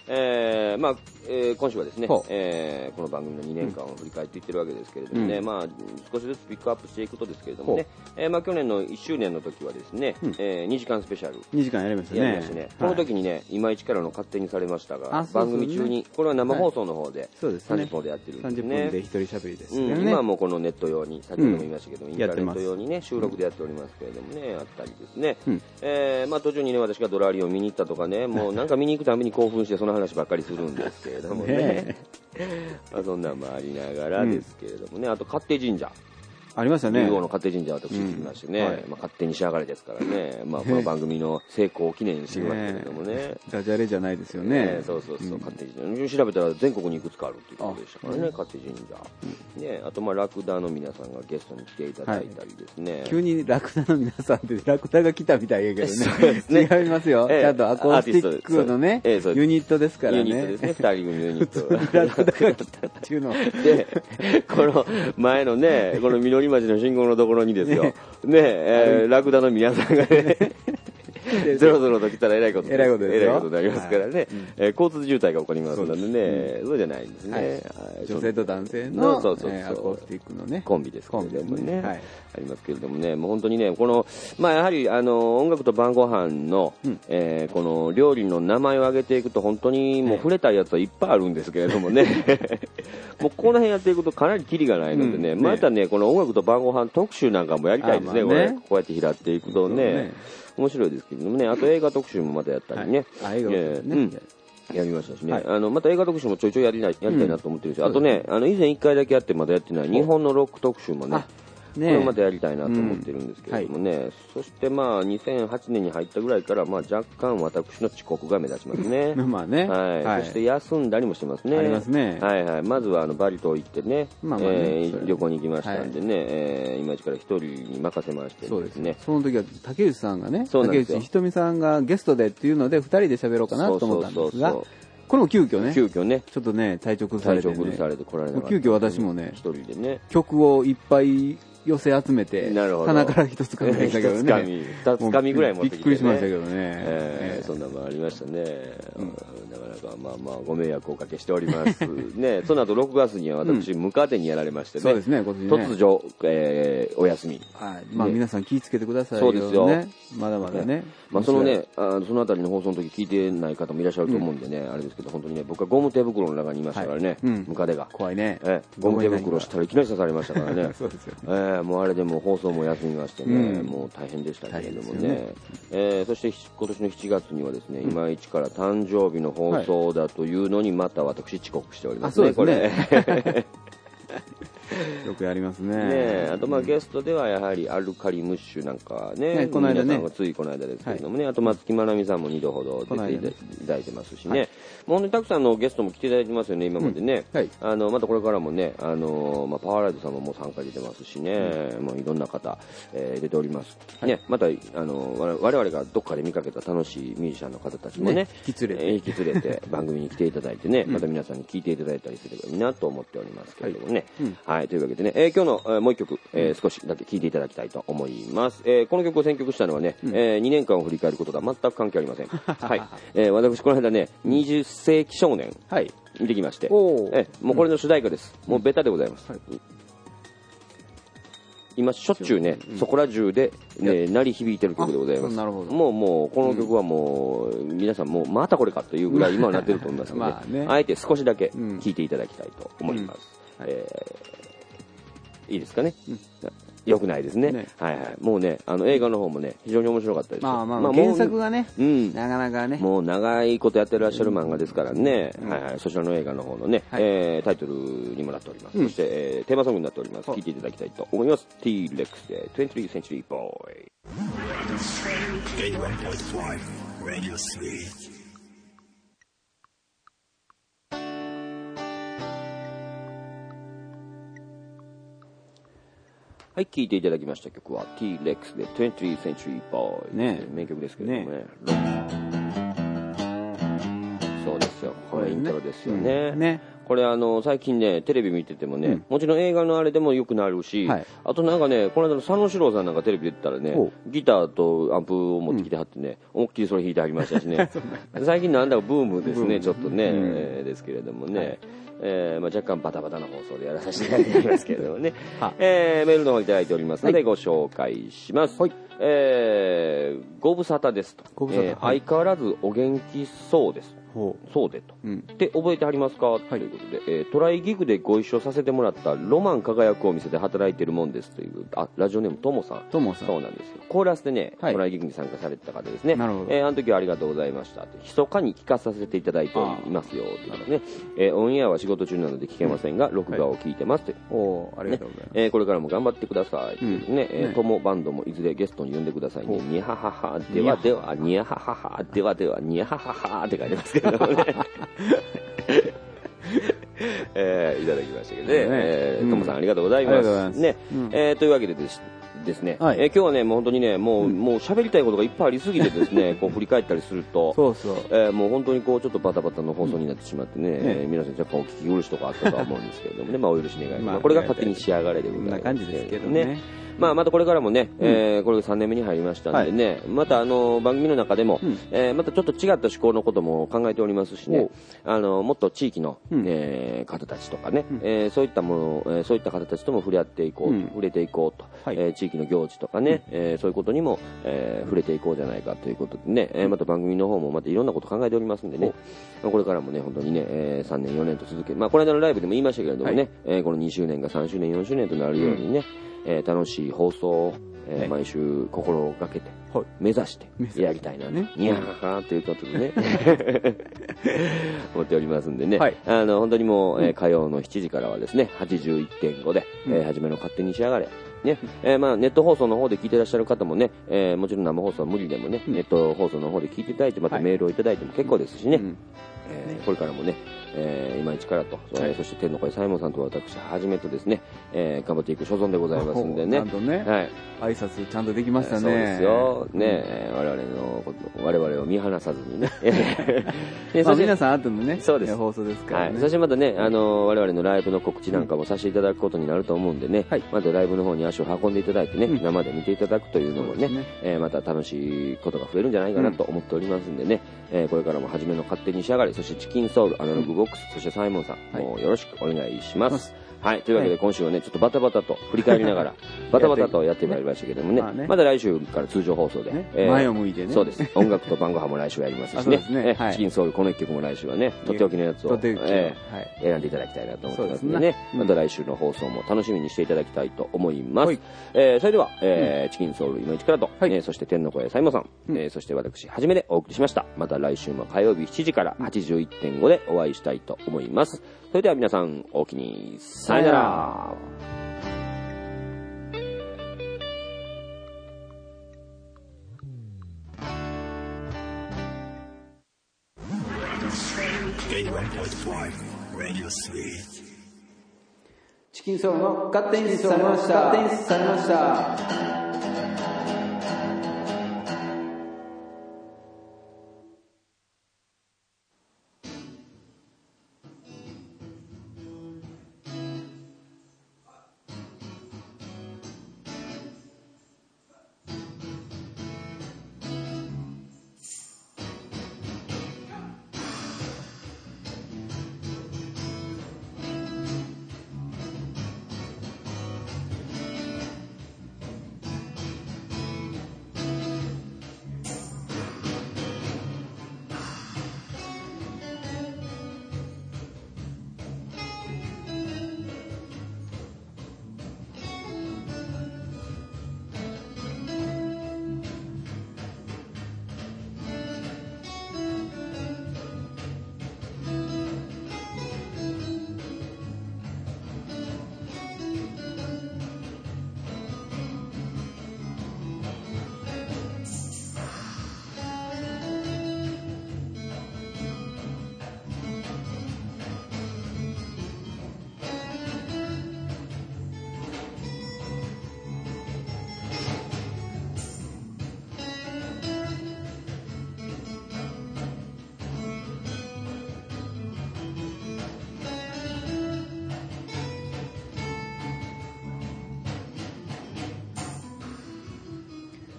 今週はですね、この番組の2年間を振り返っていってるわけですけれどもね、少しずつピックアップしていくとですけれどもね、去年の1周年の時はですね、2時間スペシャル。 2時間やりましたね。 この時にね、今一からの勝手にされましたが、番組中に、これは生放送の方で、30分でやってるんですね。 30分で一人喋りですね。 今はもうこのネット用に、先ほども言いましたけど、インターネット用にね、収録でやっておりますけれどもね、あったりですね。途中にね、私がドラリーを見に行ったとかね、もうなんか見に行くたびに興奮してその話ばっかりするんですけれどもね。そんなんもありながらですけれどもね、あと勝手神社。 ありましたね。 竜王の勝手神社は私行きましてね、勝手に仕上がれですからね、この番組の成功を記念してますけれどもね。 ダジャレじゃないですよね。 そう、勝手神社。調べたら全国にいくつかあるっていうことでしたからね、勝手神社。ね、あとラクダの皆さんがゲストに来ていただいたりですね。 急にラクダの皆さんってラクダが来たみたいやけどね。違いますよ。ちゃんとアコースティックのね、ユニットですからね。 ユニットですね、2人組ユニット。 ラクダが来たっていうの。 で、この前のね、この緑町の信号のところにですよ、ラクダの皆さんがね、ゾロゾロと来たらえらいことになりますからね、交通渋滞が起こりますのでね、そうじゃないんですね。 女性と男性のアコースティックのね、 コンビですけれどもね、ありますけれどもね、もう本当にね、この、やはり音楽と晩ご飯の、この料理の名前を挙げていくと本当にもう触れたいやつはいっぱいあるんですけれどもね、もうこの辺やっていくとかなりキリがないのでね、またね、この音楽と晩ご飯特集なんかもやりたいですね、これ。こうやって拾っていくとね、面白いですけれどもね、あと映画特集もまたやったりね。やりましたしね、また映画特集もちょいちょいやりたいなと思ってるんですよ。あとね、以前1回だけやってまだやってない日本のロック特集もね、これまたやりたいなと思ってるんですけれどもね、そして2008年に入ったぐらいから若干私の遅刻が目立ちますね。そして休んだりもしてますね。 ありますね。 まずはバリ島行ってね、旅行に行きましたんでね、今一から一人に任せましてですね。 その時は竹内さんがね、竹内ひとみさんがゲストでっていうので2人で喋ろうかなと思ったんですが、これも急遽ね、ちょっとね、体調崩されて来られなかった。 急遽私もね、 一人でね、 曲をいっぱい寄せ集めて、棚から一つかみましたけどね。 二つかみぐらい持ってきて、 びっくりしましたけどね。 そんなのもありましたね。なかなかご迷惑をおかけしております。ね、その後6月には私、ムカデにやられましてね。 そうですね、今年ね。 突如、お休み。 皆さん気をつけてくださいよ。そうですよ。まだまだね。 そのね、そのあたりの放送の時聞いてない方もいらっしゃると思うんでね、あれですけど、本当にね、僕はゴム手袋の中にいましたからね、ムカデが。 怖いね。 ゴム手袋したらいきなり刺されましたからね。 そうですよ。 もうあれでも放送も休みましてね、もう大変でしたけれどもね。そして今年の7月にはですね、今一から誕生日の放送だというのにまた私遅刻しておりますね、これ。 よくやりますね。 あとゲストではやはりアルカリムッシュなんかね、この間ね、ついこの間ですけれどもね、あと松木まなみさんも2度ほど出ていただいてますしね、もう本当にたくさんのゲストも来ていただいてますよね、今までね。またこれからもね、パワーライドさんももう3回出てますしね、もういろんな方出ております。ね、また我々がどっかで見かけた楽しいミュージシャンの方たちもね、引き連れて番組に来ていただいてね、また皆さんに聞いていただいたりすればいいなと思っておりますけれどもね。というわけでね、今日のもう一曲、少しだけ聴いていただきたいと思います。この曲を選曲したのはね、2年間を振り返ることとは全く関係ありません。私この間ね、20世紀少年見てきまして、もうこれの主題歌です。もうベタでございます。今しょっちゅうね、そこら中で鳴り響いてる曲でございます。もうこの曲はもう皆さんもうまたこれかというぐらい今はなってると思いますので、あえて少しだけ聴いていただきたいと思います。いいですかね。よくないですね。もうね、映画の方もね、非常に面白かったです。 原作がね、なかなかね。 もう長いことやってらっしゃる漫画ですからね、そちらの映画の方のね、タイトルにもなっております。そして、テーマソングになっております。聴いていただきたいと思います。T-Rex で 20th Century Boy。はい、聴いていただきました曲は T-Rex で 20th Century Boy。名曲ですけれどもね。そうですよ。これイントロですよね。 これ最近ねテレビ見ててもね、もちろん映画のあれでもよくなるし、あとなんかねこの間の佐野史郎さんなんかテレビ出てたらねギターとアンプを持ってきてはってね、思いっきりそれ弾いてはりましたしね最近なんだかブームですねちょっとね、ですけれどもね、若干バタバタな放送でやらさせていただいておりますけれどもね、メールの方いただいておりますのでご紹介します。ご無沙汰ですと、相変わらずお元気そうです、そうでと、で覚えてはりますか、ということで、トライギグでご一緒させてもらったロマン輝くお店で働いてるもんですという、ラジオネームともさん。そうなんですよ。コーラスでね、トライギグに参加されてた方ですね。あの時はありがとうございました。密かに聞かさせていただいておりますよというね、オンエアは仕事中なので聞けませんが録画を聞いてますという、 ありがとうございます。 これからも頑張ってくださいというね、ともバンドもいずれゲストに呼んでくださいね。にはははではではにはははではではにはははって書いてますけどねいただきましたけどね、ともさんありがとうございますね。というわけでですね、今日はねもう本当にねもう喋りたいことがいっぱいありすぎてですねこう振り返ったりするともう本当にこうちょっとバタバタの放送になってしまってね、皆さん若干お聞き苦しいとこあったとは思うんですけれどもね、お許し願います。これが勝手に仕上がれでございます。 感じですけどね。 またこれからもね、これが3年目に入りましたんでね、また番組の中でも、またちょっと違った趣向のことも考えておりますしね、もっと地域の、方たちとかね、そういったもの、そういった方たちとも触れていこうと、地域の行事とかね、そういうことにも、触れていこうじゃないかということでね、また番組の方もまたいろんなこと考えておりますんでね、これからもね本当にね、3年4年と続け、この間のライブでも言いましたけれどもね、この2周年が3周年4周年となるようにね、楽しい放送を、毎週心がけて、目指してやりたいなね、にゃーということでね思っておりますんでね、本当にもう、火曜の7時からはですね 81.5 で、初めの勝手に仕上がれね、ネット放送の方で聞いてらっしゃる方もね、もちろん生放送は無理でもね、ネット放送の方で聞いていただいてまたメールをいただいても結構ですしね、これからもね、今一からと、そして天の声サイモンさんと私はじめとですね、頑張っていく所存でございますんでね、 挨拶ちゃんとできましたね。 そうですよね、我々を見放さずにね皆さん後のね放送ですからね。 そしてまたね、我々のライブの告知なんかもさせていただくことになると思うんでね、またライブの方に足を運んでいただいてね、生で見ていただくというのもね、また楽しいことが増えるんじゃないかなと思っておりますんでね、これからも初めの勝手に仕上がり、そしてチキンソウル、アナログボックス、そしてサイモンさん、もうよろしくお願いします。はい、というわけで今週はねちょっとバタバタと振り返りながらバタバタとやってまいりましたけどもね、まだ来週から通常放送で、 前を向いてね、 そうです、音楽と晩ご飯も来週やりますしね、チキンソウルこの1曲も来週はねとっておきのやつを選んでいただきたいなと思ってますのでね、また来週の放送も楽しみにしていただきたいと思います。それではチキンソウル今一からと、そして天の声サイモンさん、そして私はじめでお送りしました。また来週も火曜日7時から 81.5 でお会いしたいと思います。それでは皆さんおおきにさよなら。 チキンソウルの勝手にされました。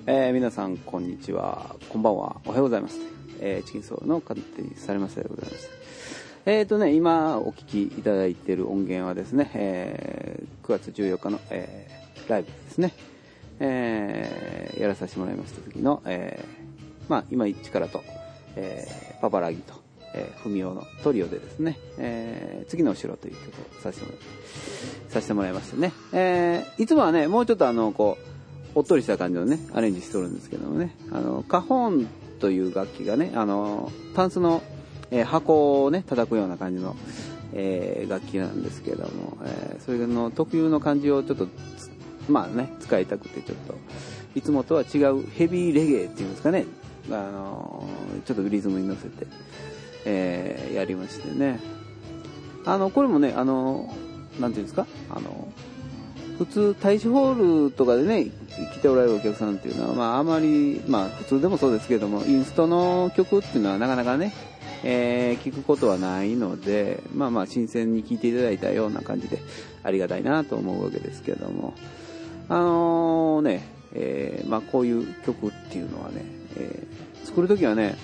皆さんこんにちは、こんばんは、おはようございます。チキンソウルの勝手にされませでございます。今お聞きいただいている音源はですね、9月14日の、ライブですね、やらさせてもらいました時の、今一からと、パパラギと、フミオのトリオでですね、次のお城という曲をさせてもらいましたね。いつもはね、もうちょっとおっとりした感じのね、アレンジしておるんですけどもね、カホンという楽器がね、タンスの、箱をね、叩くような感じの、楽器なんですけども、それの特有の感じをちょっと、使いたくて、ちょっと、いつもとは違うヘビーレゲエっていうんですかね、ちょっとリズムに乗せて、やりましてね。これもね、なんていうんですか、普通、大使ホールとかでね、来ておられるお客さんっていうのは、あまり、普通でもそうですけども、インストの曲っていうのはなかなかね、聞くことはないので、新鮮に聴いていただいたような感じで、ありがたいなと思うわけですけども、こういう曲っていうのはね、作るときはね、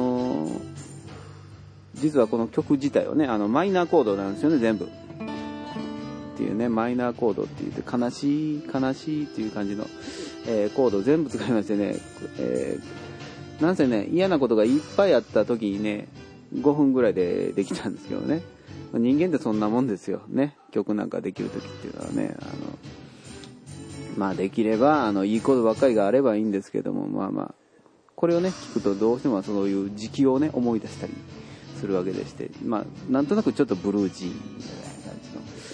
実はこの曲自体はね、マイナーコードなんですよね、全部。っていうね、マイナーコードって言って、悲しいっていう感じの、コードを全部使いましてね、なんせね、嫌なことがいっぱいあった時にね、5分ぐらいでできたんですけどね。人間ってそんなもんですよね。曲なんかできる時っていうのはね、できれば、いいことばっかりがあればいいんですけども、これをね、聞くとどうしてもそういう時期をね、思い出したりするわけでして、なんとなくちょっとブルージーみたいな感じ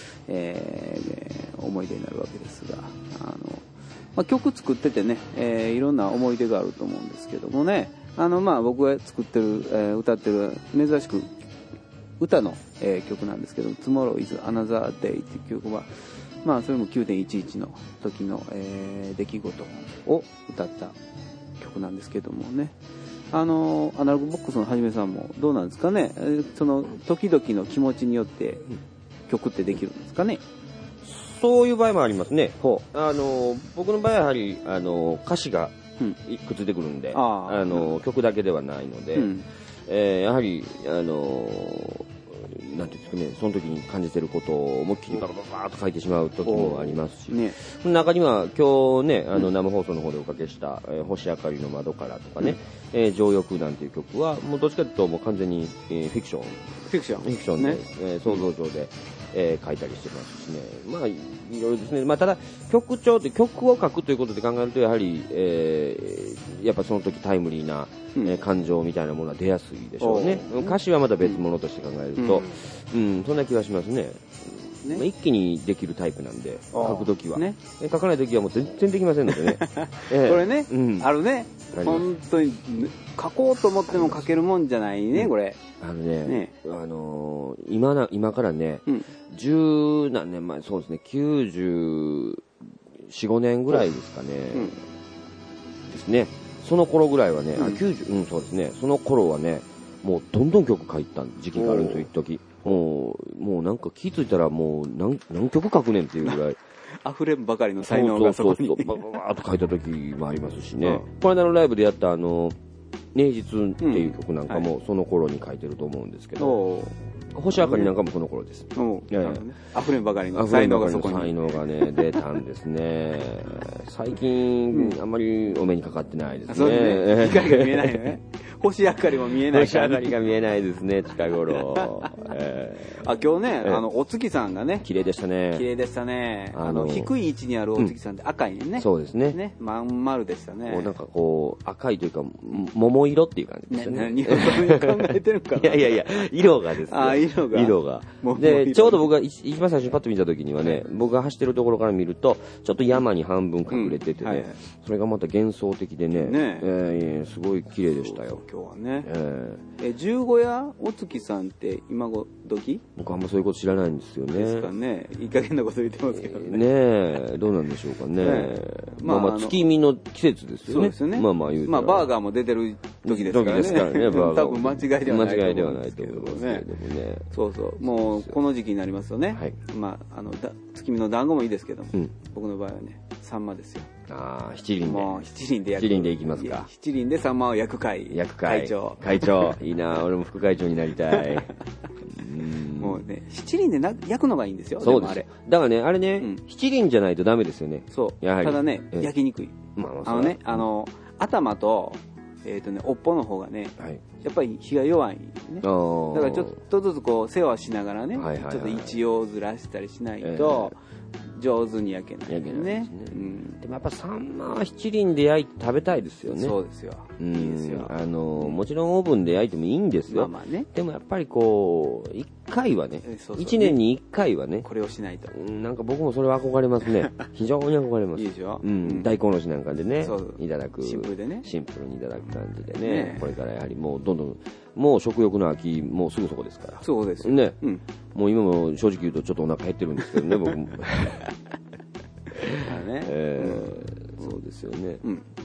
の、思い出になるわけですが、曲作っててね、いろんな思い出があると思うんですけどもね、僕が作ってる、歌ってる、珍しく歌の、曲なんですけど、Tomorrow is Another Day っていう曲は、それも 9.11 の時の、出来事を歌った曲なんですけどもね、アナログボックスのはじめさんもどうなんですかね、その時々の気持ちによって曲ってできるんですかね。 そういう場合もありますね。僕の場合はやはり歌詞がくっついてくるんで、曲だけではないので、やはりなんていうんですかね、その時に感じてることを思いっきりバーッと書いてしまう時もありますし、中には今日ね、生放送の方でおかけした、星明かりの窓からとかね、情欲なんていう曲はもうどっちかというともう完全に、フィクションで、想像上で、書いたりしてますしね。いろいろですね。ただ曲調って曲を書くということで考えるとやはり、やっぱその時タイムリーな、感情みたいなものは出やすいでしょうね。歌詞はまた別物として考えると、そんな気がしますね。一気にできるタイプなんで、書くときは、書かないときはもう全然できませんのでね。 これね、あるね。本当に書こうと思っても書けるもんじゃないね、これ。今からね、十何年前、そうですね、94、5年ぐらいですかね。ですね。その頃ぐらいはね、そうですね。その頃はね、もうどんどん曲書いた時期があるんですよ、一時。もうなんか気づいたらもう何曲書くねんっていうぐらい。溢れんばかりの才能がそこに。 バーッと書いた時もありますしね。この間のライブでやった寧日っていう曲なんかもその頃に書いてると思うんですけど、星明かりなんかもその頃です。 溢れんばかりの才能がそこに。 才能がね、出たんですね。最近、あんまりお目にかかってないですね。 そうですね。光が見えないよね。星明かりも見えない。 星明かりが見えないですね、近頃。 今日ね、お月さんがね。 綺麗でしたね。 綺麗でしたね。低い位置にあるお月さんって赤いね。 そうですね。 まん丸でしたね。 もうなんかこう、赤いというか、桃色っていう感じでしたね。 何を考えてるかな。 いや、色がですね。 色が。 で、ちょうど僕が一番最初にパッと見た時にはね、僕が走ってるところから見ると、ちょっと山に半分隠れててね、それがまた幻想的でね、すごい綺麗でしたよ。 今日はね。十五夜お月さんって今時僕あんまそういうこと知らないんですよね。 ですかね。いい加減なこと言ってますけどね。 ねえ、どうなんでしょうかね。まあ月見の季節ですよね。そうですよね。まあ言うて。 バーガーも出てる時ですからね。 時ですからね、バーガー。 多分間違いではない。 間違いではないと思いますけれどもね。 そうそう。もうこの時期になりますとね。月見の団子もいいですけども、僕の場合はね、サンマですよ。 七輪で。 もう七輪で焼く。 七輪でいきますか。 七輪でサンマを焼く会長。 会長。いいな、俺も副会長になりたい。 もうね、七輪で焼くのがいいんですよ。 そうです。だからね、あれね、七輪じゃないとダメですよね。 そう。やはり。ただね、焼きにくい。頭と、尾っぽの方がね、やっぱり火が弱いね。だからちょっとずつこう世話しながらね、ちょっと位置をずらしたりしないと、上手に焼けないね。 でもやっぱサンマは七輪で焼いて食べたいですよね。 そうですよ。いいですよ。 もちろんオーブンで焼いてもいいんですよ。でもやっぱりこう1回はね、1年に1回はね、 これをしないと。 なんか僕もそれは憧れますね。非常に憧れます。 いいでしょ。 大根おろしなんかでね、いただく。 シンプルでね。 シンプルにいただく感じでね。これからやはりもうどんどん、もう食欲の秋、もうすぐそこですから。 そうですね。もう今も正直言うとちょっとお腹減ってるんですけどね、僕も。そうですよね。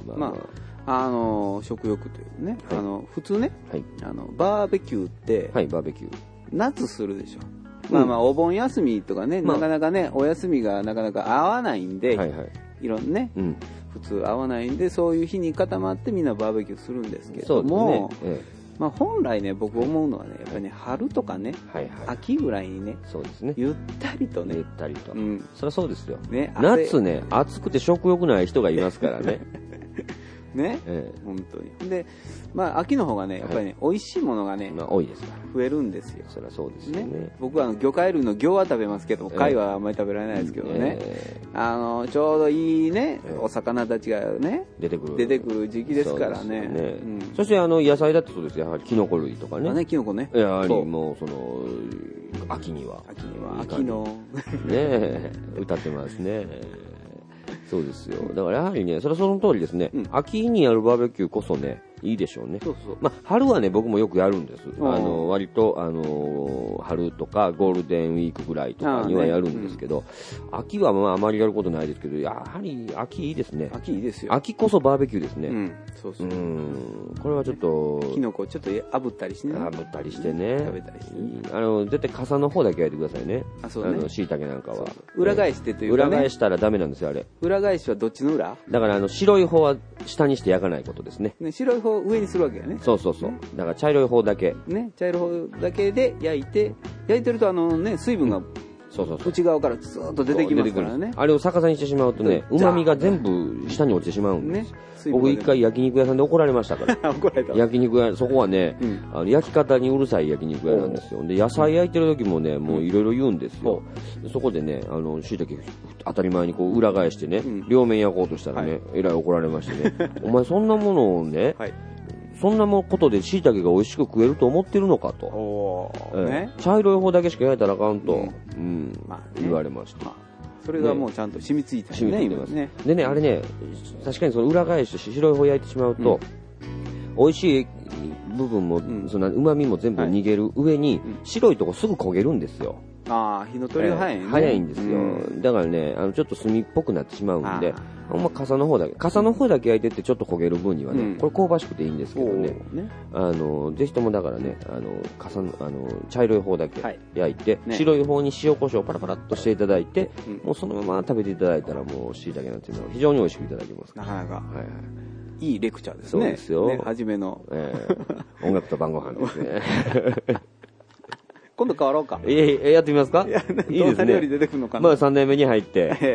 食欲というね、普通ね、バーベキューって、夏するでしょ。お盆休みとかね、なかなかね、お休みがなかなか合わないんで、いろんなね、普通合わないんで、そういう日に固まってみんなバーベキューするんですけども、本来ね、僕思うのはね、やっぱりね、春とかね、秋ぐらいにね、ゆったりとね。 ゆったりと。そりゃそうですよ。夏ね、暑くて食欲ない人がいますからね。 ね、本当に。で、秋の方がね、やっぱりね、美味しいものがね、 多いですから。 増えるんですよ。 そりゃそうですよね。 僕は魚介類の魚は食べますけど、貝はあんまり食べられないですけどね。ちょうどいいね、お魚たちがね、出てくる時期ですからね。 そして野菜だってそうですよ。やはりキノコ類とかね。 キノコね。 やはりもう秋には。 秋の。 ね歌ってますね。そうですよ。だからやはりね、それはその通りですね。秋にやるバーベキューこそね、いいでしょうね。春はね、僕もよくやるんです。割と、春とかゴールデンウィークぐらいとかにはやるんですけど、秋はあまりやることないですけど、やはり秋いいですね。 秋いいですよ。 秋こそバーベキューですね。 これはちょっと、 キノコちょっと炙ったりしてね。 炙ったりしてね。 食べたりしてね。 絶対傘の方だけ焼いてくださいね。椎茸なんかは。 裏返してというかね。 裏返したらダメなんですよ、あれ。 裏返しはどっちの裏？ だから白い方は下にして焼かないことですね。 白い方を上にするわけやね。 そう。だから茶色い方だけ。 ね、茶色い方だけで焼いてると水分が内側からずーっと出てきますからね。 あれを逆さにしてしまうとね、旨味が全部下に落ちてしまうんです。僕一回焼肉屋さんで怒られましたから。 怒られた。 焼肉屋、そこはね、焼き方にうるさい焼肉屋なんですよ。で、野菜焼いてる時もね、もういろいろ言うんですよ。そこでね、椎茸当たり前にこう裏返してね、両面焼こうとしたらね、えらい怒られましてね。お前そんなものをね、そんなことで椎茸が美味しく食えると思ってるのかと。茶色い方だけしか焼いたらあかんと、言われました。 それがもうちゃんと染みついてるね、今ね。 でね、あれね、確かにその裏返して白い方焼いてしまうと、美味しい部分も、旨味も全部逃げる上に、白いとこすぐ焦げるんですよ。 火の通りが早いね。 早いんですよ。だからね、ちょっと炭っぽくなってしまうんで、傘の方だけ焼いてってちょっと焦げる分にはね、これ香ばしくていいんですけどね、ぜひともだからね、茶色い方だけ焼いて、白い方に塩コショウパラパラっとしていただいて、もうそのまま食べていただいたらもう椎茸なんていうのは非常に美味しくいただけます。 なかなか。いいレクチャーですね。 そうですよ。 初めの。 音楽と晩ご飯ですね。 今度変わろうか。 やってみますか？いいですね。 料理出てくるのかな。 3年目に入って、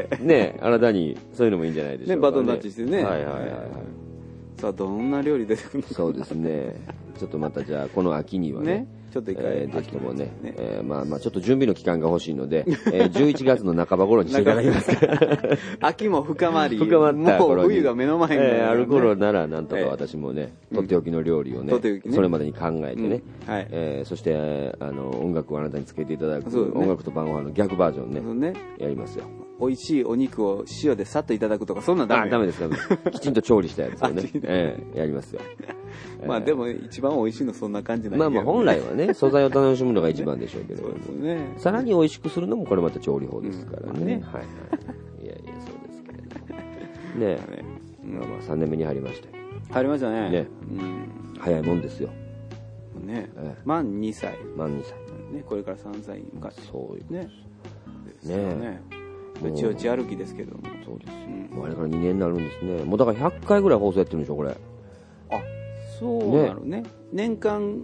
ね、新たにそういうのもいいんじゃないでしょうか。 バトンタッチしてね。さあ、どんな料理出てくるのか。 そうですね。ちょっとまたじゃあ、この秋にはね、 ちょっと一回、 ぜひともね、ちょっと準備の期間が欲しいので、11月の半ば頃にしていただきますか。 秋も深まり、 深まった頃に。 もう冬が目の前にある頃なら、なんとか私もね、とっておきの料理をね、それまでに考えてね、そして、音楽をあなたにつけていただく、音楽と晩ご飯の逆バージョンね、やりますよ。 美味しいお肉を塩でさっといただくとか、そんなんダメ。 ダメですか。きちんと調理したやつをね、やりますよ。 まあでも一番美味しいのそんな感じなんで。 まあまあ本来はね、素材を楽しむのが一番でしょうけども。 そうですね。 さらに美味しくするのもこれまた調理法ですからね。はいはい。いやいや、そうですけれども。ねえ。まあまあ3年目に入りまして。 入りましたね。 ね。早いもんですよ。 ね。満2歳。 満2歳。 ね、これから3歳に向かって。 そういうね。ね。うちおち歩きですけども。 そうですよ。もうあれから2年になるんですね。もうだから100回ぐらい放送やってるんでしょ、これ。 あ、そうなのね。年間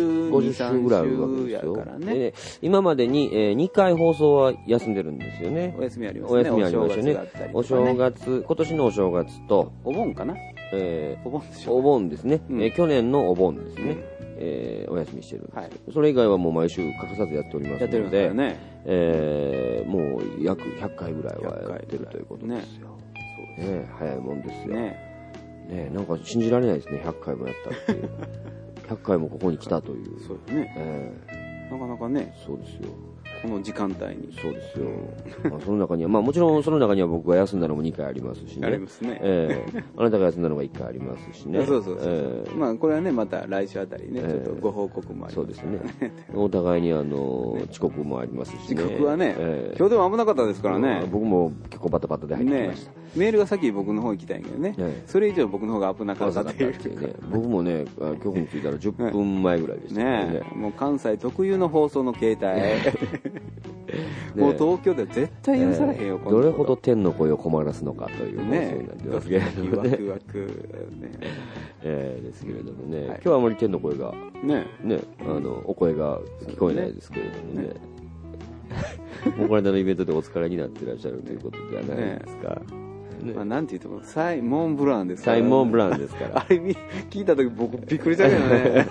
50週ぐらいあるわけですよ。からね。 今までに2回放送は休んでるんですよね。 お休みありますね。 お休みありましたね。お正月、今年のお正月と、 お盆かな？ お盆ですね。去年のお盆ですね。お休みしてるんですけど、それ以外はもう毎週欠かさずやっておりますので、もう約100回ぐらいはやってるということですよ。ね、早いもんですよ。ね、なんか信じられないですね、100回もやったっていう。100回もここに来たという。 そうですね。なかなかね。 そうですよ。 この時間帯に。 そうですよ。まあその中には、まあもちろんその中には僕が休んだのも2回ありますしね。 ありますね。 あなたが休んだのが1回ありますしね。 そうそうそう。まあこれはね、また来週あたりね、ちょっとご報告もあります。 そうですね。お互いに遅刻もありますしね。 遅刻はね、今日でも危なかったですからね。 僕も結構バタバタで入ってきました。 メールが先僕の方行きたいんけどね。それ以上僕の方が危なかったっていう。 僕もね、局に着いたら10分前ぐらいでしたね。 もう関西特有の放送の形態。もう東京では絶対許されへんよ、 どれほど天の声を困らすのかというね。ワクワクね。 ですけれどもね、今日はあまり天の声がね、お声が聞こえないですけれどもね。もうこの間のイベントでお疲れになっていらっしゃるということじゃないですか。 まあなんて言ってもサイモンブランですから。サイモンブランですから。 あれ聞いた時僕びっくりしたけどね。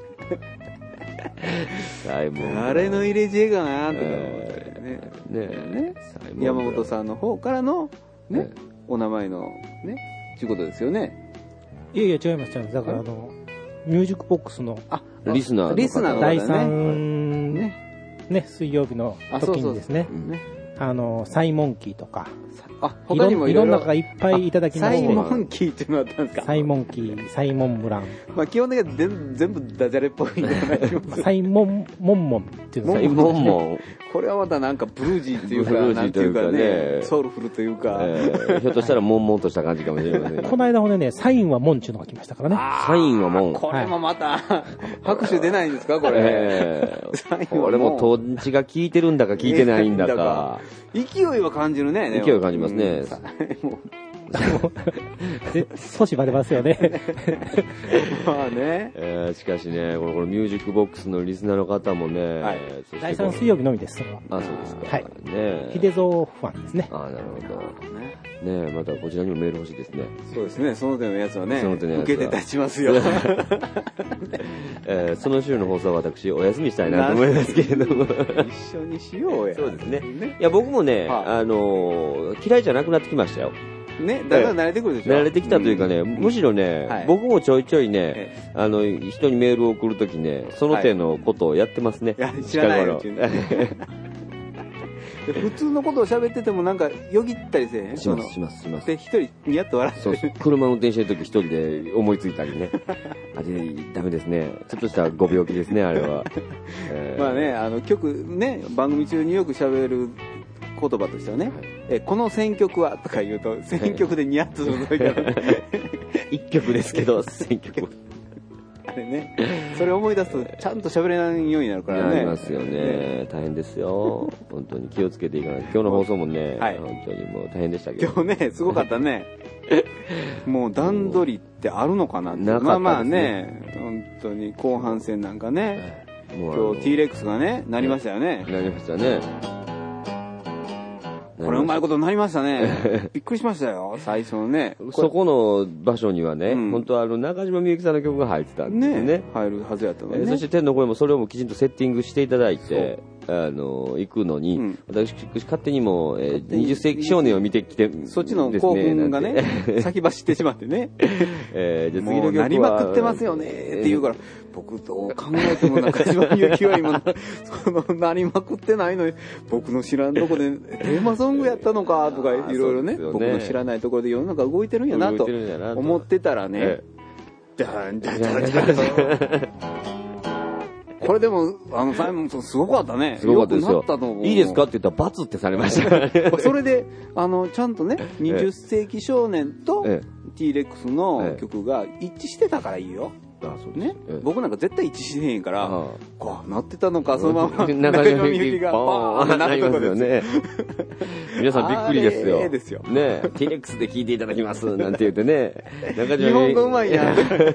あれの入れ知恵かなってね。山本さんの方からのね、お名前のね、ということですよね。 いやいや違います。だからミュージックボックスのリスナーの第3ね水曜日の時にですね、サイモンキーとか。 他にもいろんなのがいっぱいいただきまして。 サイモンキーっていうのあったんですか？ サイモンキー、サイモンブラン。 まあ基本的には全部ダジャレっぽいサイモンモンっていうの。 サイモンモン。 これはまたなんかブルージーっていうか、なんていうかね、ソウルフルというか。 ひょっとしたらモンモンとした感じかもしれません。 この間ほどね、サインはモンっていうのが来ましたからね。 サインはモン。 これもまた、拍手出ないんですかこれ。 これもトンチが効いてるんだか効いてないんだか。 勢いは感じるね。 勢いを感じますね。 少しバレますよね。 まあね。 しかしね、このミュージックボックスのリスナーの方もね、 第3水曜日のみです、それは。 あ、そうですか。 はい。秀蔵ファンですね。 あ、なるほど。ね、またこちらにもメール欲しいですね。 そうですね、その手のやつはね、受けて立ちますよ。 その週の放送は私、お休みしたいなと思いますけれども。 一緒にしようや。 そうですね。いや、僕もね、嫌いじゃなくなってきましたよ。 ね、だんだん慣れてくるでしょ。 慣れてきたというかね、むしろね、僕もちょいちょいね、人にメールを送るときね、その手のことをやってますね。 知らないうちに。普通のことを喋っててもなんかよぎったりせえへん？ します。 で、一人ニヤッと笑って。 そう、車運転してるとき一人で思いついたりね。ダメですね。ちょっとしたご病気ですね、あれは。 まあね、番組中によく喋る言葉としてはね、この選曲はとか言うと、選曲でニヤッとする時から一曲ですけど、選曲。 あれね、それ思い出すとちゃんと喋れないようになるからね。 なりますよね。大変ですよ。本当に気をつけていかないと。今日の放送もね、本当にもう大変でしたけど。 今日ね、すごかったね。もう段取りってあるのかなって。まあね、本当に後半戦なんかね、今日 T-Rex がね、なりましたよね。 なりましたね。 これうまいことになりましたね。びっくりしましたよ、最初のね。 そこの場所にはね、本当は中島みゆきさんの曲が入ってたんですね。 入るはずやったのね。 そして天の声もそれをもきちんとセッティングしていただいて、行くのに、私勝手にも20世紀少年を見てきて、 そっちの興奮がね、先走ってしまってね。もうなりまくってますよねって言うから、 僕どう考えても中島みゆきは今なりまくってないのに、僕の知らんとこでテーマソングやったのかとかいろいろね、僕の知らないところで世の中動いてるんやなと思ってたらね、これでもサイモンさんすごかったね。 すごかったですよ。 よくなったと思う。 いいですかって言ったらバツってされましたからね。 それでちゃんとね20世紀少年と T-Rex の曲が一致してたからいいよ。ね、僕なんか絶対一致してへんから、こうなってたのか、そのまま中島みゆきがバーンなったとですね。 皆さんびっくりですよ。 ですよ。 ね、T-Rex で聴いていただきますなんて言ってね、 中島みゆき日本語うまいやん。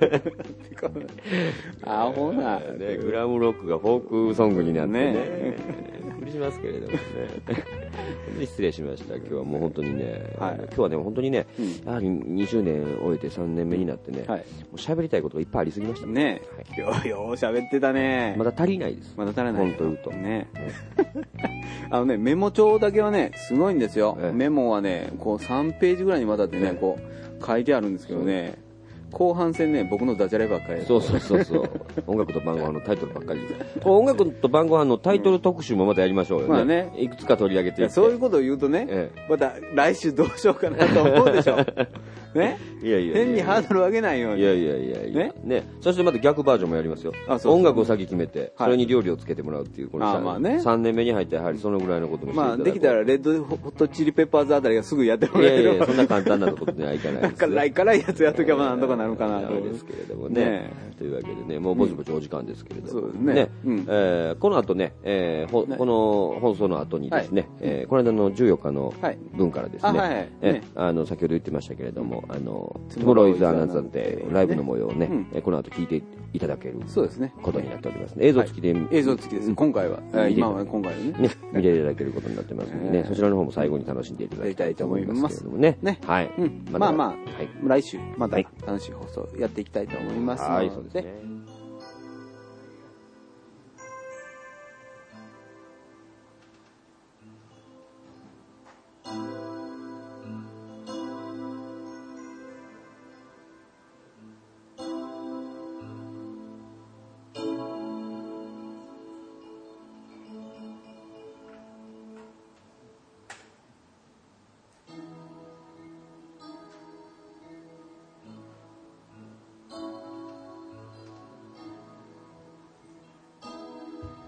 アホな、 ね、グラムロックがフォークソングになってね、びっくりしますけれどもね。本当に失礼しました。今日はもう本当にね、今日はね本当にね、やはり20年終えて3年目になってね、もう喋りたいことがいっぱいありすぎましたね。よう喋ってたね。 まだ足りないです。 まだ足りない。 本当言うとね。メモ帳だけはねすごいんですよ。メモはねこう3ページぐらいにわたってねこう書いてあるんですけどね。後半戦ね僕のダジャレばっかり。 そう音楽と晩ご飯のタイトルばっかりです。音楽と晩ご飯のタイトル特集もまたやりましょうよね。まあね、いくつか取り上げていって。 そういうことを言うとね、また来週どうしようかなと思うでしょ。ね、変にハードル上げないように。 いやね、そしてまた逆バージョンもやりますよ。音楽を先決めて、それに料理をつけてもらうっていうこの3年目に入ってやはりそのぐらいのこともしていただく。 できたらレッドホットチリペッパーズあたりがすぐやってもらえる。 いやそんな簡単なことにはいかないですよ。 辛いやつやっとけばなんとかなるかなと思うんですけれどもね。というわけでね、もうぼちぼちお時間ですけれどもね。この後ね、この放送の後にですね、この間の14日の分からですね、先ほど言ってましたけれども、Tomorrow is Another Dayライブの模様をね、この後聞いていただけることになっております。映像付きで。 映像付きです。今回は。今回はね。 見ていただけることになってますのでね、そちらの方も最後に楽しんでいただきたいと思いますけれどもね。はい。 まあ、来週また楽しい放送やっていきたいと思いますので。はい、そうですね。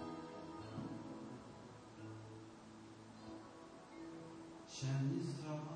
Chinese